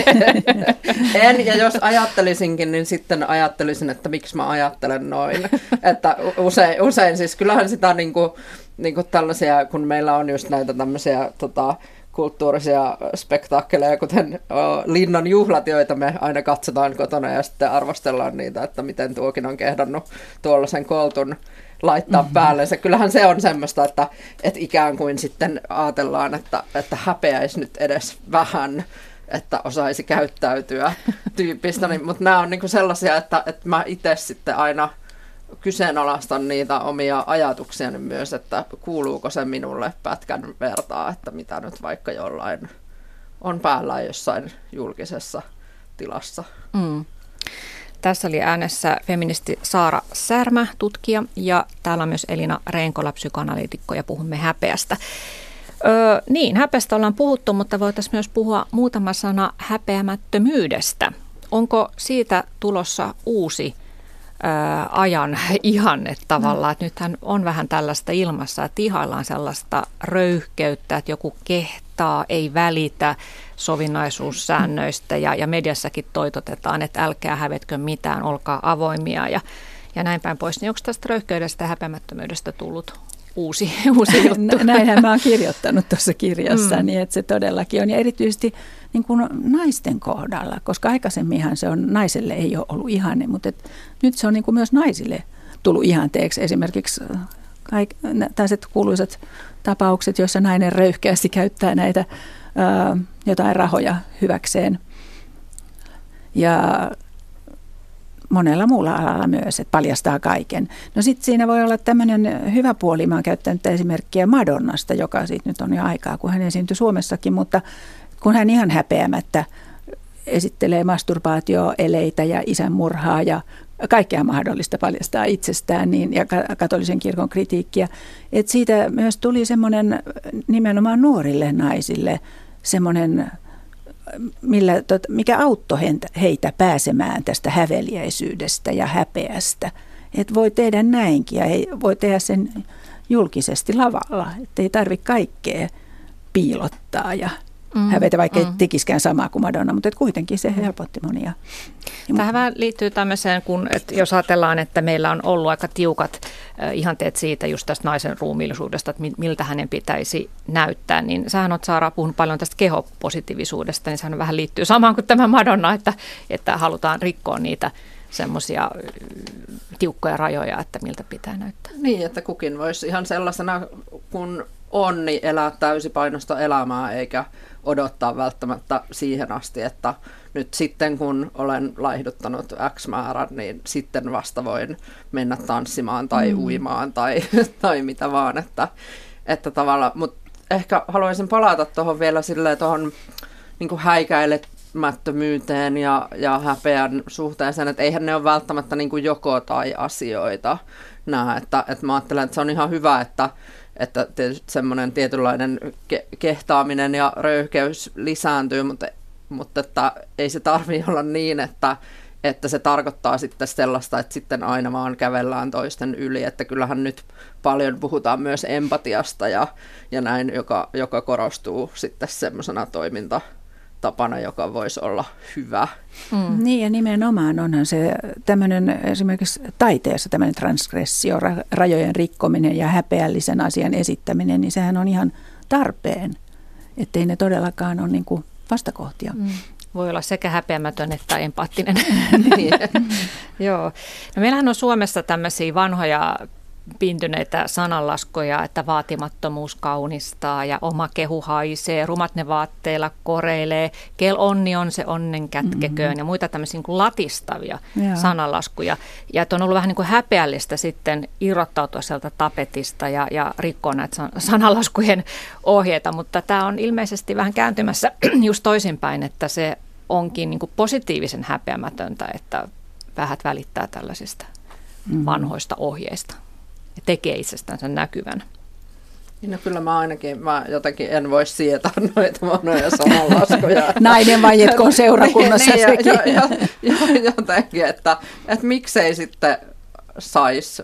En, ja jos ajattelisinkin, niin sitten ajattelisin, että miksi mä ajattelen noin. Että usein, usein siis kyllähän sitä niin kuin, niin kuin tällaisia, kun meillä on just näitä tämmöisiä tota, kulttuurisia spektaakkeleja, kuten o, Linnan juhlat, joita me aina katsotaan kotona ja sitten arvostellaan niitä, että miten tuokin on kehdannut tuollaisen koltun laittaa mm-hmm. päällensä. Kyllähän se on semmoista, että, että ikään kuin sitten ajatellaan, että, että häpeäisi nyt edes vähän, että osaisi käyttäytyä tyyppistä, niin, mutta nämä on niin kuin sellaisia, että, että mä itse sitten aina kyseenalaistan niitä omia ajatuksiani myös, että kuuluuko se minulle pätkän vertaa, että mitä nyt vaikka jollain on päällä jossain julkisessa tilassa. Mm. Tässä oli äänessä feministi Saara Särmä, tutkija, ja täällä on myös Elina Reinkola, psykoanalyytikko, ja puhumme häpeästä. Öö, niin, häpeästä ollaan puhuttu, mutta voitaisiin myös puhua muutama sana häpeämättömyydestä. Onko siitä tulossa uusi ää, ajan ihanne tavallaan, että nythän on vähän tällaista ilmassa, että ihaillaan sellaista röyhkeyttä, että joku kehtaa, ei välitä sovinnaisuussäännöistä ja, ja mediassakin toitotetaan, että älkää hävetkö mitään, olkaa avoimia ja, ja näin päin pois. Niin onko tästä röyhkeydestä ja häpeämättömyydestä tullut uusi, uusi juttu? Näinhän mä oon kirjoittanut tuossa kirjassa, mm. niin että se todellakin on. Ja erityisesti niin kuin naisten kohdalla, koska aikaisemminhan se on, naiselle ei ole ollut ihanne, mutta et nyt se on niin kuin myös naisille tullut ihanteeksi. Esimerkiksi kaik, tällaiset kuuluisat tapaukset, joissa nainen röyhkeästi käyttää näitä ää, jotain rahoja hyväkseen. Ja monella muulla alalla myös, että paljastaa kaiken. No sitten siinä voi olla tämmöinen hyvä puoli. Mä oon käyttänyt esimerkkiä Madonnasta, joka siitä nyt on jo aikaa, kun hän esiintyi Suomessakin, mutta kun hän ihan häpeämättä esittelee masturbaatioeleitä ja isänmurhaa ja kaikkea mahdollista paljastaa itsestään niin, ja katolisen kirkon kritiikkiä. Et siitä myös tuli semmoinen nimenomaan nuorille naisille semmoinen, millä, mikä auttoi heitä pääsemään tästä häveliäisyydestä ja häpeästä. Että voi tehdä näinkin ja voi tehdä sen julkisesti lavalla, että ei tarvitse kaikkea piilottaa ja mm, hävetä, vaikka mm. ei tekisikään samaa kuin Madonna, mutta kuitenkin se helpotti monia. Tähän vähän liittyy tämmöiseen, kun, että jos ajatellaan, että meillä on ollut aika tiukat äh, ihanteet siitä just tästä naisen ruumiillisuudesta, että miltä hänen pitäisi näyttää, niin sähän oot, Saara, puhunut paljon tästä kehopositiivisuudesta, niin sehän vähän liittyy samaan kuin tämä Madonna, että, että halutaan rikkoa niitä semmoisia tiukkoja rajoja, että miltä pitää näyttää. Niin, että kukin voisi ihan sellaisena kun on, niin elää täysipainosta elämää, eikä odottaa välttämättä siihen asti, että nyt sitten kun olen laihduttanut X määrän, niin sitten vasta voin mennä tanssimaan tai mm. uimaan tai, tai mitä vaan. Että, että tavallaan, mutta ehkä haluaisin palata tuohon vielä silleen tuohon niin kuin häikäilemättömyyteen ja, ja häpeän suhteeseen, että eihän ne ole välttämättä niin kuin joko tai asioita. Nää, että, että mä ajattelen, että se on ihan hyvä, että että semmoinen tietynlainen ke- kehtaaminen ja röyhkeys lisääntyy, mutta, mutta että ei se tarvitse olla niin, että, että se tarkoittaa sitten sellaista, että sitten aina vaan kävellään toisten yli, että kyllähän nyt paljon puhutaan myös empatiasta ja, ja näin, joka, joka korostuu sitten semmoisena toimintatapana, joka voisi olla hyvä. Mm. Niin ja nimenomaan onhan se tämmöinen esimerkiksi taiteessa tämmöinen transgressio, rajojen rikkominen ja häpeällisen asian esittäminen, niin sehän on ihan tarpeen, ettei ne todellakaan ole niin kuin vastakohtia. Mm. Voi olla sekä häpeämätön että empaattinen. Joo. No meillähän on Suomessa tämmöisiä vanhoja pintyneitä sananlaskuja, että vaatimattomuus kaunistaa ja oma kehu haisee, rumat ne vaatteilla koreilee, kel onni on se onnen kätkeköön mm-hmm. ja muita tämmöisiä niin kuin latistavia Jaa. sananlaskuja. Ja että on ollut vähän niin kuin häpeällistä sitten irrottautua sieltä tapetista ja, ja rikkoa näitä sananlaskujen ohjeita, mutta tämä on ilmeisesti vähän kääntymässä just toisinpäin, että se onkin niin kuin positiivisen häpeämätöntä, että vähät välittää tällaisista mm-hmm. vanhoista ohjeista. Ja tekee itsestänsä näkyvän. No kyllä mä ainakin, mä jotenkin en voi sietää noita vanhoja sananlaskuja. Nainen vaietkoon seurakunnassa niin, sekin. Jo, jo, jo, jotenkin, että, että miksei sitten saisi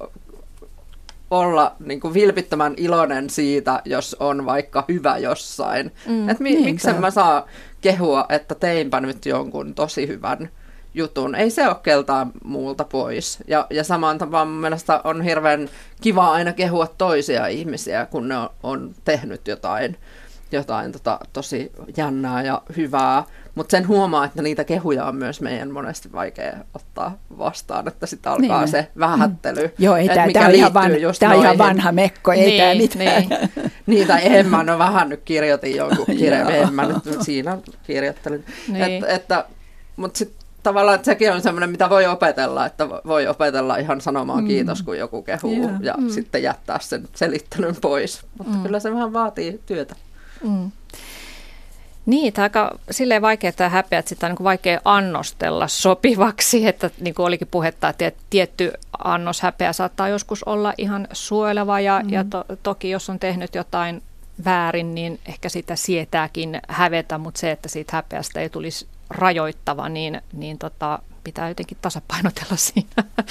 olla niin kuin vilpittömän iloinen siitä, jos on vaikka hyvä jossain. Mm, että mi, niin, miksen mä saa kehua, että teinpä nyt jonkun tosi hyvän jutun. Ei se ole keltaan muulta pois. Ja, ja samaan tapaan mun mielestä on hirveän kiva aina kehua toisia ihmisiä, kun ne on, on tehnyt jotain, jotain tota, tosi jännää ja hyvää. Mutta sen huomaa, että niitä kehuja on myös meidän monesti vaikea ottaa vastaan, että sitten alkaa niin. se vähättely. Mm. Joo, ei tämä on, ihan, van, on ihan vanha mekko, ei niin, tämä mitään. Niin. Niitä en mä no vähän nyt kirjoitin jonkun kirjan, en mä nyt siinä kirjoittelin. Niin. Et, että, mutta sitten tavallaan että sekin on semmoinen, mitä voi opetella, että voi opetella ihan sanomaan mm. kiitos, kun joku kehuu yeah. ja mm. sitten jättää sen selittelyn pois. Mutta mm. kyllä se vähän vaatii työtä. Mm. Niin, tämä on aika silleen vaikea tämä häpeä, että sitä on niin vaikea annostella sopivaksi, että niin kuin olikin puhetta, että tietty annos häpeä saattaa joskus olla ihan suojeleva ja, mm. ja to, toki jos on tehnyt jotain väärin, niin ehkä sitä sietääkin hävetä, mutta se, että siitä häpeästä ei tulisi rajoittava, niin, niin tota, pitää jotenkin tasapainotella siinä.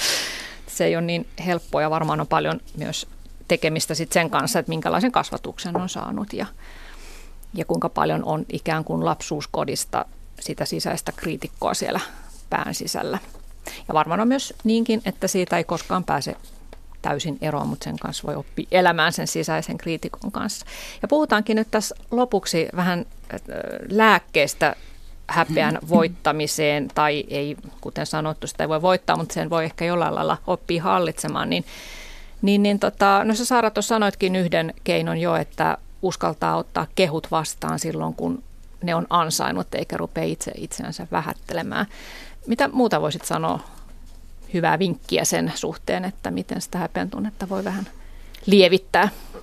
Se ei ole niin helppoa ja varmaan on paljon myös tekemistä sit sen kanssa, että minkälaisen kasvatuksen on saanut ja, ja kuinka paljon on ikään kuin lapsuuskodista sitä sisäistä kriitikkoa siellä pään sisällä. Ja varmaan on myös niinkin, että siitä ei koskaan pääse täysin eroon, mutta sen kanssa voi oppia elämään sen sisäisen kriitikon kanssa. Ja puhutaankin nyt tässä lopuksi vähän lääkkeestä häpeän voittamiseen, tai ei, kuten sanottu, sitä ei voi voittaa, mutta sen voi ehkä jollain lailla oppia hallitsemaan. Niin, niin, niin tota, no sä Saara tuossa sanoitkin yhden keinon jo, että uskaltaa ottaa kehut vastaan silloin, kun ne on ansainnut, eikä rupea itse itseänsä vähättelemään. Mitä muuta voisit sanoa hyvää vinkkiä sen suhteen, että miten sitä häpeän tunnetta voi vähän lievittää?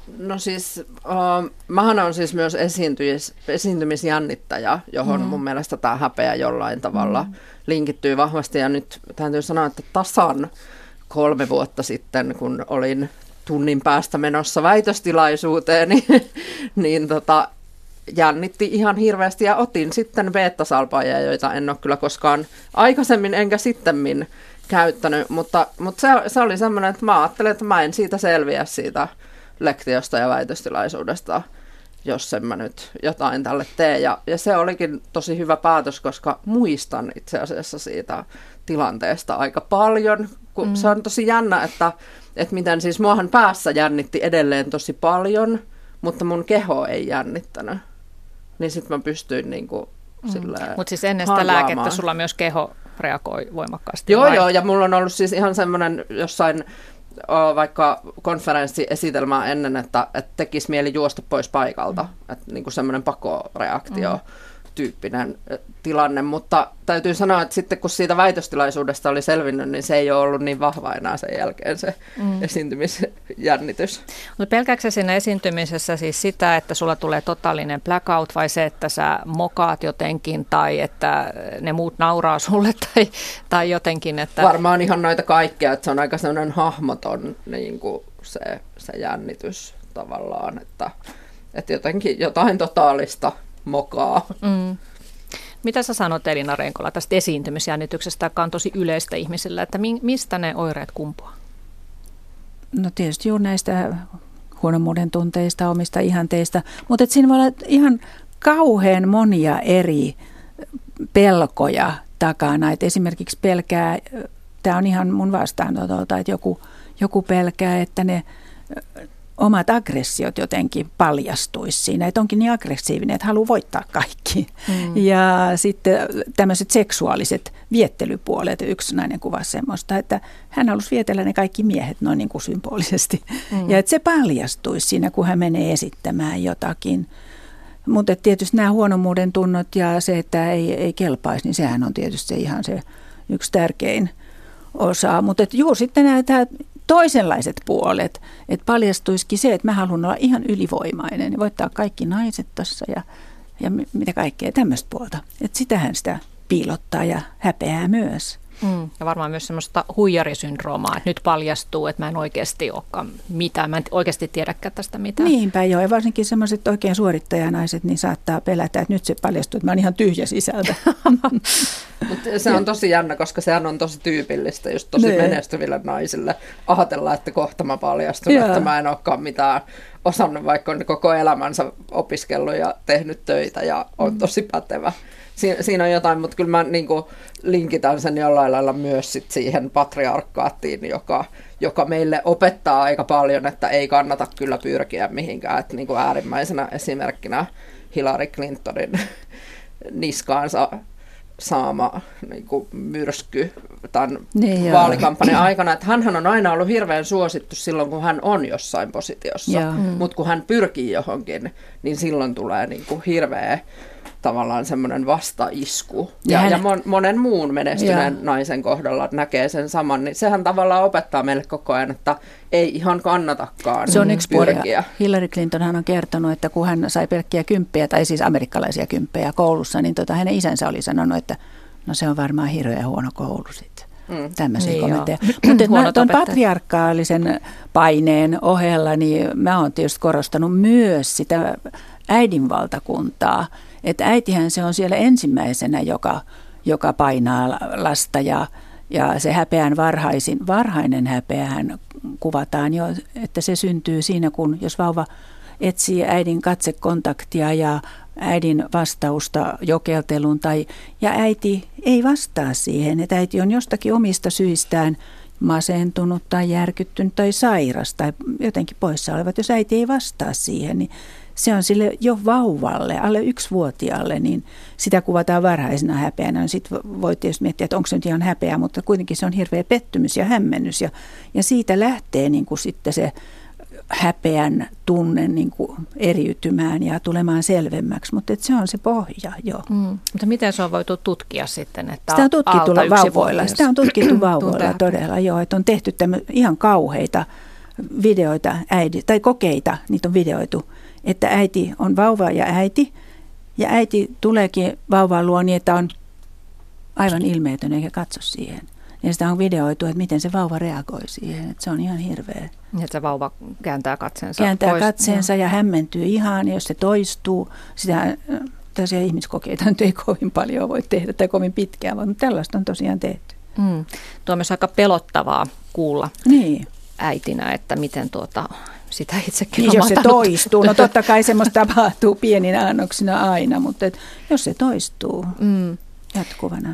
No siis, uh, mähän on siis myös esiintymis, esiintymisjännittäjä, johon mm. mun mielestä tämä häpeä jollain tavalla mm. linkittyy vahvasti. Ja nyt täytyy sanoa, että tasan kolme vuotta sitten, kun olin tunnin päästä menossa väitöstilaisuuteen, niin, niin tota, jännitti ihan hirveästi ja otin sitten beta-salpaajia, joita en ole kyllä koskaan aikaisemmin enkä sittemmin käyttänyt, mutta, mutta se, se oli semmoinen, että mä ajattelin, että mä en siitä selviä siitä lektiosta ja väitöstilaisuudesta, jos en mä nyt jotain tälle tee. Ja, ja se olikin tosi hyvä päätös, koska muistan itse asiassa siitä tilanteesta aika paljon. Kun mm. Se on tosi jännä, että, että miten siis muahan päässä jännitti edelleen tosi paljon, mutta mun keho ei jännittänyt. Niin sitten mä pystyin niinku silleen mm. Mutta siis ennen sitä lääkettä sulla myös keho reagoi voimakkaasti. Joo, vai? joo, ja mulla on ollut siis ihan semmoinen jossain vaikka konferenssiesitelmää ennen, että, että tekisi mieli juosta pois paikalta, mm. että niin kuin semmoinen pakoreaktio mm. tyyppinen tilanne, mutta täytyy sanoa, että sitten kun siitä väitöstilaisuudesta oli selvinnyt, niin se ei ole ollut niin vahva enää sen jälkeen se mm. esiintymisjännitys. Mutta pelkääksä siinä esiintymisessä siis sitä, että sulla tulee totaalinen blackout vai se, että sä mokaat jotenkin tai että ne muut nauraa sulle tai, tai jotenkin, että... Varmaan ihan noita kaikkea, että se on aika sellainen hahmoton niin kuin se, se jännitys tavallaan, että, että jotenkin jotain totaalista mokaa. Mm. Mitä sä sanot, Elina Reinkola, tästä esiintymisjännityksestä, joka on tosi yleistä ihmisillä, että mistä ne oireet kumpuaa? No tietysti juuri näistä huonommuuden tunteista, omista ihanteista, mutta siinä voi olla ihan kauhean monia eri pelkoja takana. Et esimerkiksi pelkää, tämä on ihan mun vastaanotolta, että joku, joku pelkää, että ne omat aggressiot jotenkin paljastuisi siinä, että onkin niin aggressiivinen, että haluaa voittaa kaikki. Mm. Ja sitten tämmöiset seksuaaliset viettelypuolet, yksi nainen kuvasi semmoista, että hän halusi vietellä ne kaikki miehet noin niin kuin symbolisesti. Mm. Ja että se paljastuisi siinä, kun hän menee esittämään jotakin. Mutta tietysti nämä huonommuuden tunnot ja se, että ei, ei kelpaisi, niin sehän on tietysti ihan se yksi tärkein osa. Mutta juuri sitten nämä toisenlaiset puolet, että paljastuisikin se, että mä haluan olla ihan ylivoimainen ja voittaa kaikki naiset tuossa ja, ja mitä kaikkea tämmöistä puolta. Että sitähän sitä piilottaa ja häpeää myös. Mm. Ja varmaan myös semmoista huijarisyndroomaa, että nyt paljastuu, että mä en oikeasti olekaan mitään, mä en oikeasti tiedäkään tästä mitään. Niinpä joo, ja varsinkin semmoiset oikein suorittajanaiset, niin saattaa pelätä, että nyt se paljastuu, että mä oon ihan tyhjä sisältä. Mutta se on tosi jännä, koska sehän on tosi tyypillistä just tosi ne. menestyville naisille ajatella, että kohta mä paljastun, joo. että mä en olekaan mitään osannut, vaikka on koko elämänsä opiskellut ja tehnyt töitä ja on mm. tosi pätevä. Siin, siinä on jotain, mutta kyllä mä niin kuin linkitän sen jollain lailla myös sit siihen patriarkaattiin, joka, joka meille opettaa aika paljon, että ei kannata kyllä pyrkiä mihinkään. Että niin kuin äärimmäisenä esimerkkinä Hillary Clintonin niskaansa saama niin kuin myrsky tämän niin vaalikampanjan aikana. Että hänhän on aina ollut hirveän suosittu silloin, kun hän on jossain positiossa, mm. mutta kun hän pyrkii johonkin, niin silloin tulee niin kuin hirveä tavallaan semmoinen vastaisku. Ja, ja, ja monen muun menestyneen ja. naisen kohdalla näkee sen saman, niin sehän tavallaan opettaa meille koko ajan, että ei ihan kannatakaan se on yksi pyrkiä. Hillary Clintonhan on kertonut, että kun hän sai pelkkiä kymppejä, tai siis amerikkalaisia kymppejä koulussa, niin tota, hänen isänsä oli sanonut, että no se on varmaan hirveän huono koulu sitten. Mm. Tämmöisiä niin kommentteja. Mutta tuon patriarkaalisen paineen ohella, niin mä oon tietysti korostanut myös sitä äidinvaltakuntaa. Että äitihän se on siellä ensimmäisenä, joka, joka painaa lasta ja, ja se häpeän varhaisin, varhainen häpeähän kuvataan jo, että se syntyy siinä, kun jos vauva etsii äidin katsekontaktia ja äidin vastausta jokelteluun tai, ja äiti ei vastaa siihen, että äiti on jostakin omista syistään masentunut tai järkyttynyt tai sairas tai jotenkin poissa olevat, jos äiti ei vastaa siihen, niin se on sille jo vauvalle, alle yksivuotiaalle, niin sitä kuvataan varhaisena häpeänä. Sitten voi tietysti miettiä, että onko se nyt ihan häpeä, mutta kuitenkin se on hirveä pettymys ja hämmennys. Ja, ja siitä lähtee niin kuin sitten se häpeän tunne niin kuin eriytymään ja tulemaan selvemmäksi, mutta se on se pohja jo. Mm. Mutta miten se on voitu tutkia sitten? Että sitä on tutkittu vauvoilla. Sitä on tutkittu vauvoilla todella, joo, että on tehty ihan kauheita videoita, äiti, tai kokeita, niitä on videoitu, että äiti on vauva ja äiti, ja äiti tuleekin vauvaan luo niin, että on aivan ilmeetön eikä katso siihen. Ja sitä on videoitu, että miten se vauva reagoi siihen, että se on ihan hirveä. Että se vauva kääntää katseensa Kääntää pois. katseensa ja hämmentyy ihan, jos se toistuu. Sitä, tällaisia ihmiskokeita nyt ei kovin paljon voi tehdä tai kovin pitkään, mutta tällaista on tosiaan tehty. Mm. Tuo on myös aika pelottavaa kuulla Niin. äitinä, että miten tuota, sitä itsekin Niin, on jos se matanut. toistuu, no totta kai semmoista tapahtuu pieninä annoksina aina, mutta et, jos se toistuu Mm. jatkuvana.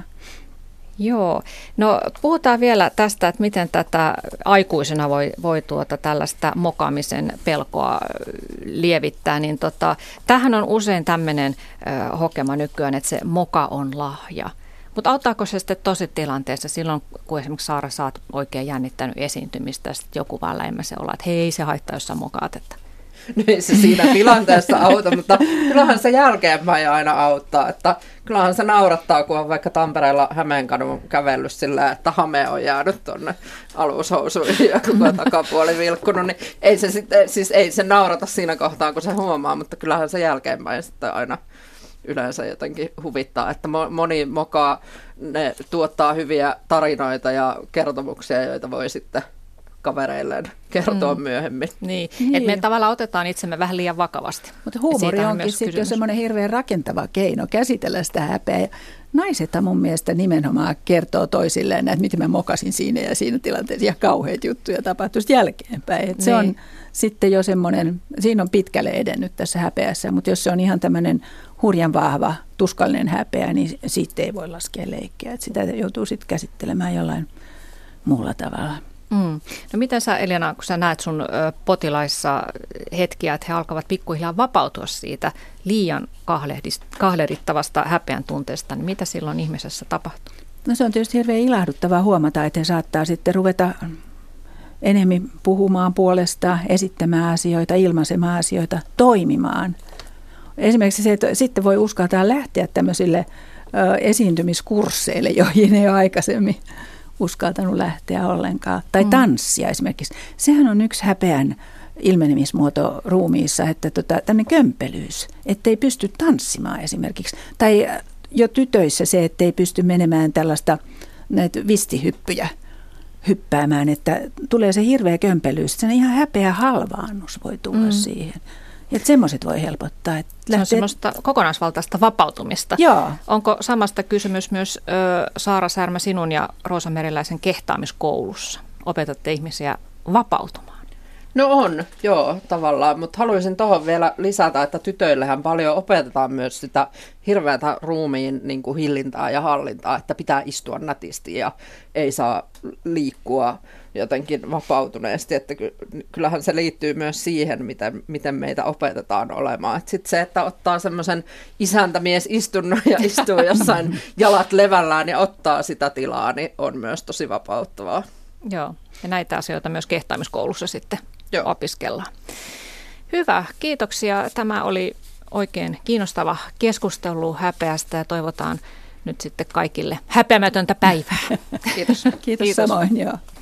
Joo. No puhutaan vielä tästä, että miten tätä aikuisena voi, voi tuota tällaista mokaamisen pelkoa lievittää. Niin tota, tämähän on usein tämmöinen ö, hokema nykyään, että se moka on lahja. Mutta auttaako se sitten tosi tilanteessa silloin, kun esimerkiksi Saara, sä oot oikein jännittänyt esiintymistä, ja sitten joku vaan läimäsee olla, että hei, se haittaa, jos sä mokaat, että No ei se siinä tilanteessa auta, mutta kyllähän se jälkeenpäin aina auttaa. Että kyllähän se naurattaa, kun on vaikka Tampereella Hämeenkadun kävellyt sillä, että hame on jäänyt tuonne alushousuihin ja koko takapuoli vilkkunut. Niin ei se, sitten, siis ei se naurata siinä kohtaa, kun se huomaa, mutta kyllähän se jälkeenpäin sitten aina yleensä jotenkin huvittaa, että moni mokaa, ne tuottaa hyviä tarinoita ja kertomuksia, joita voi sitten kavereilleen kertoa mm. myöhemmin. Niin, Niin. että me tavallaan otetaan itsemme vähän liian vakavasti. Mutta huumori Siitähän onkin myös sitten jo kysymys. semmoinen hirveän rakentava keino käsitellä sitä häpeää. Ja naisethan mun mielestä nimenomaan kertoo toisilleen, että miten mä mokasin siinä ja siinä tilanteessa ja kauheat juttuja tapahtui jälkeenpäin. Et se Niin. on sitten jo semmoinen, siinä on pitkälle edennyt tässä häpeässä, mutta jos se on ihan tämmöinen hurjan vahva, tuskallinen häpeä, niin siitä ei voi laskea leikkiä. Et sitä joutuu sitten käsittelemään jollain muulla tavalla. Mm. No miten sä, Elina, kun sä näet sun ö, potilaissa hetkiä, että he alkavat pikkuhiljaa vapautua siitä liian kahlehdittavasta häpeän tunteesta, niin mitä silloin ihmisessä tapahtuu? No se on tietysti hirveän ilahduttavaa huomata, että he saattaa sitten ruveta enemmän puhumaan puolesta, esittämään asioita, ilmaisemaan asioita, toimimaan. Esimerkiksi se, että sitten voi uskaltaa lähteä tämmöisille ö, esiintymiskursseille, joihin ei ole aikaisemmin uskaltanut lähteä ollenkaan. Tai tanssia esimerkiksi. Sehän on yksi häpeän ilmenemismuoto ruumiissa, että tota, tämmöinen kömpelyys, ettei pysty tanssimaan esimerkiksi. Tai jo tytöissä se, ettei pysty menemään tällaista näitä vistihyppyjä hyppäämään, että tulee se hirveä kömpelyys. Se on ihan häpeä halvaannus voi tulla mm. siihen. Että semmoiset voi helpottaa. Että se on semmoista kokonaisvaltaista vapautumista. Joo. Onko samasta kysymys myös ö, Saara Särmä sinun ja Roosa Meriläisen kehtaamiskoulussa? Opetatte ihmisiä vapautumaan. No on, joo, tavallaan, mutta haluaisin tuohon vielä lisätä, että tytöillähän paljon opetetaan myös sitä hirveätä ruumiin niin kuin hillintää ja hallintaa, että pitää istua nätisti ja ei saa liikkua jotenkin vapautuneesti, että kyllähän se liittyy myös siihen, miten, miten meitä opetetaan olemaan. Sitten se, että ottaa semmoisen isäntämies istunnon ja istuu jossain jalat levällään ja ottaa sitä tilaa, niin on myös tosi vapauttavaa. Joo, ja näitä asioita myös kehtaamiskoulussa sitten Joo. opiskellaan. Hyvä, kiitoksia. Tämä oli oikein kiinnostava keskustelu häpeästä ja toivotaan nyt sitten kaikille häpeämätöntä päivää. Kiitos. Kiitos, Kiitos samoin, joo.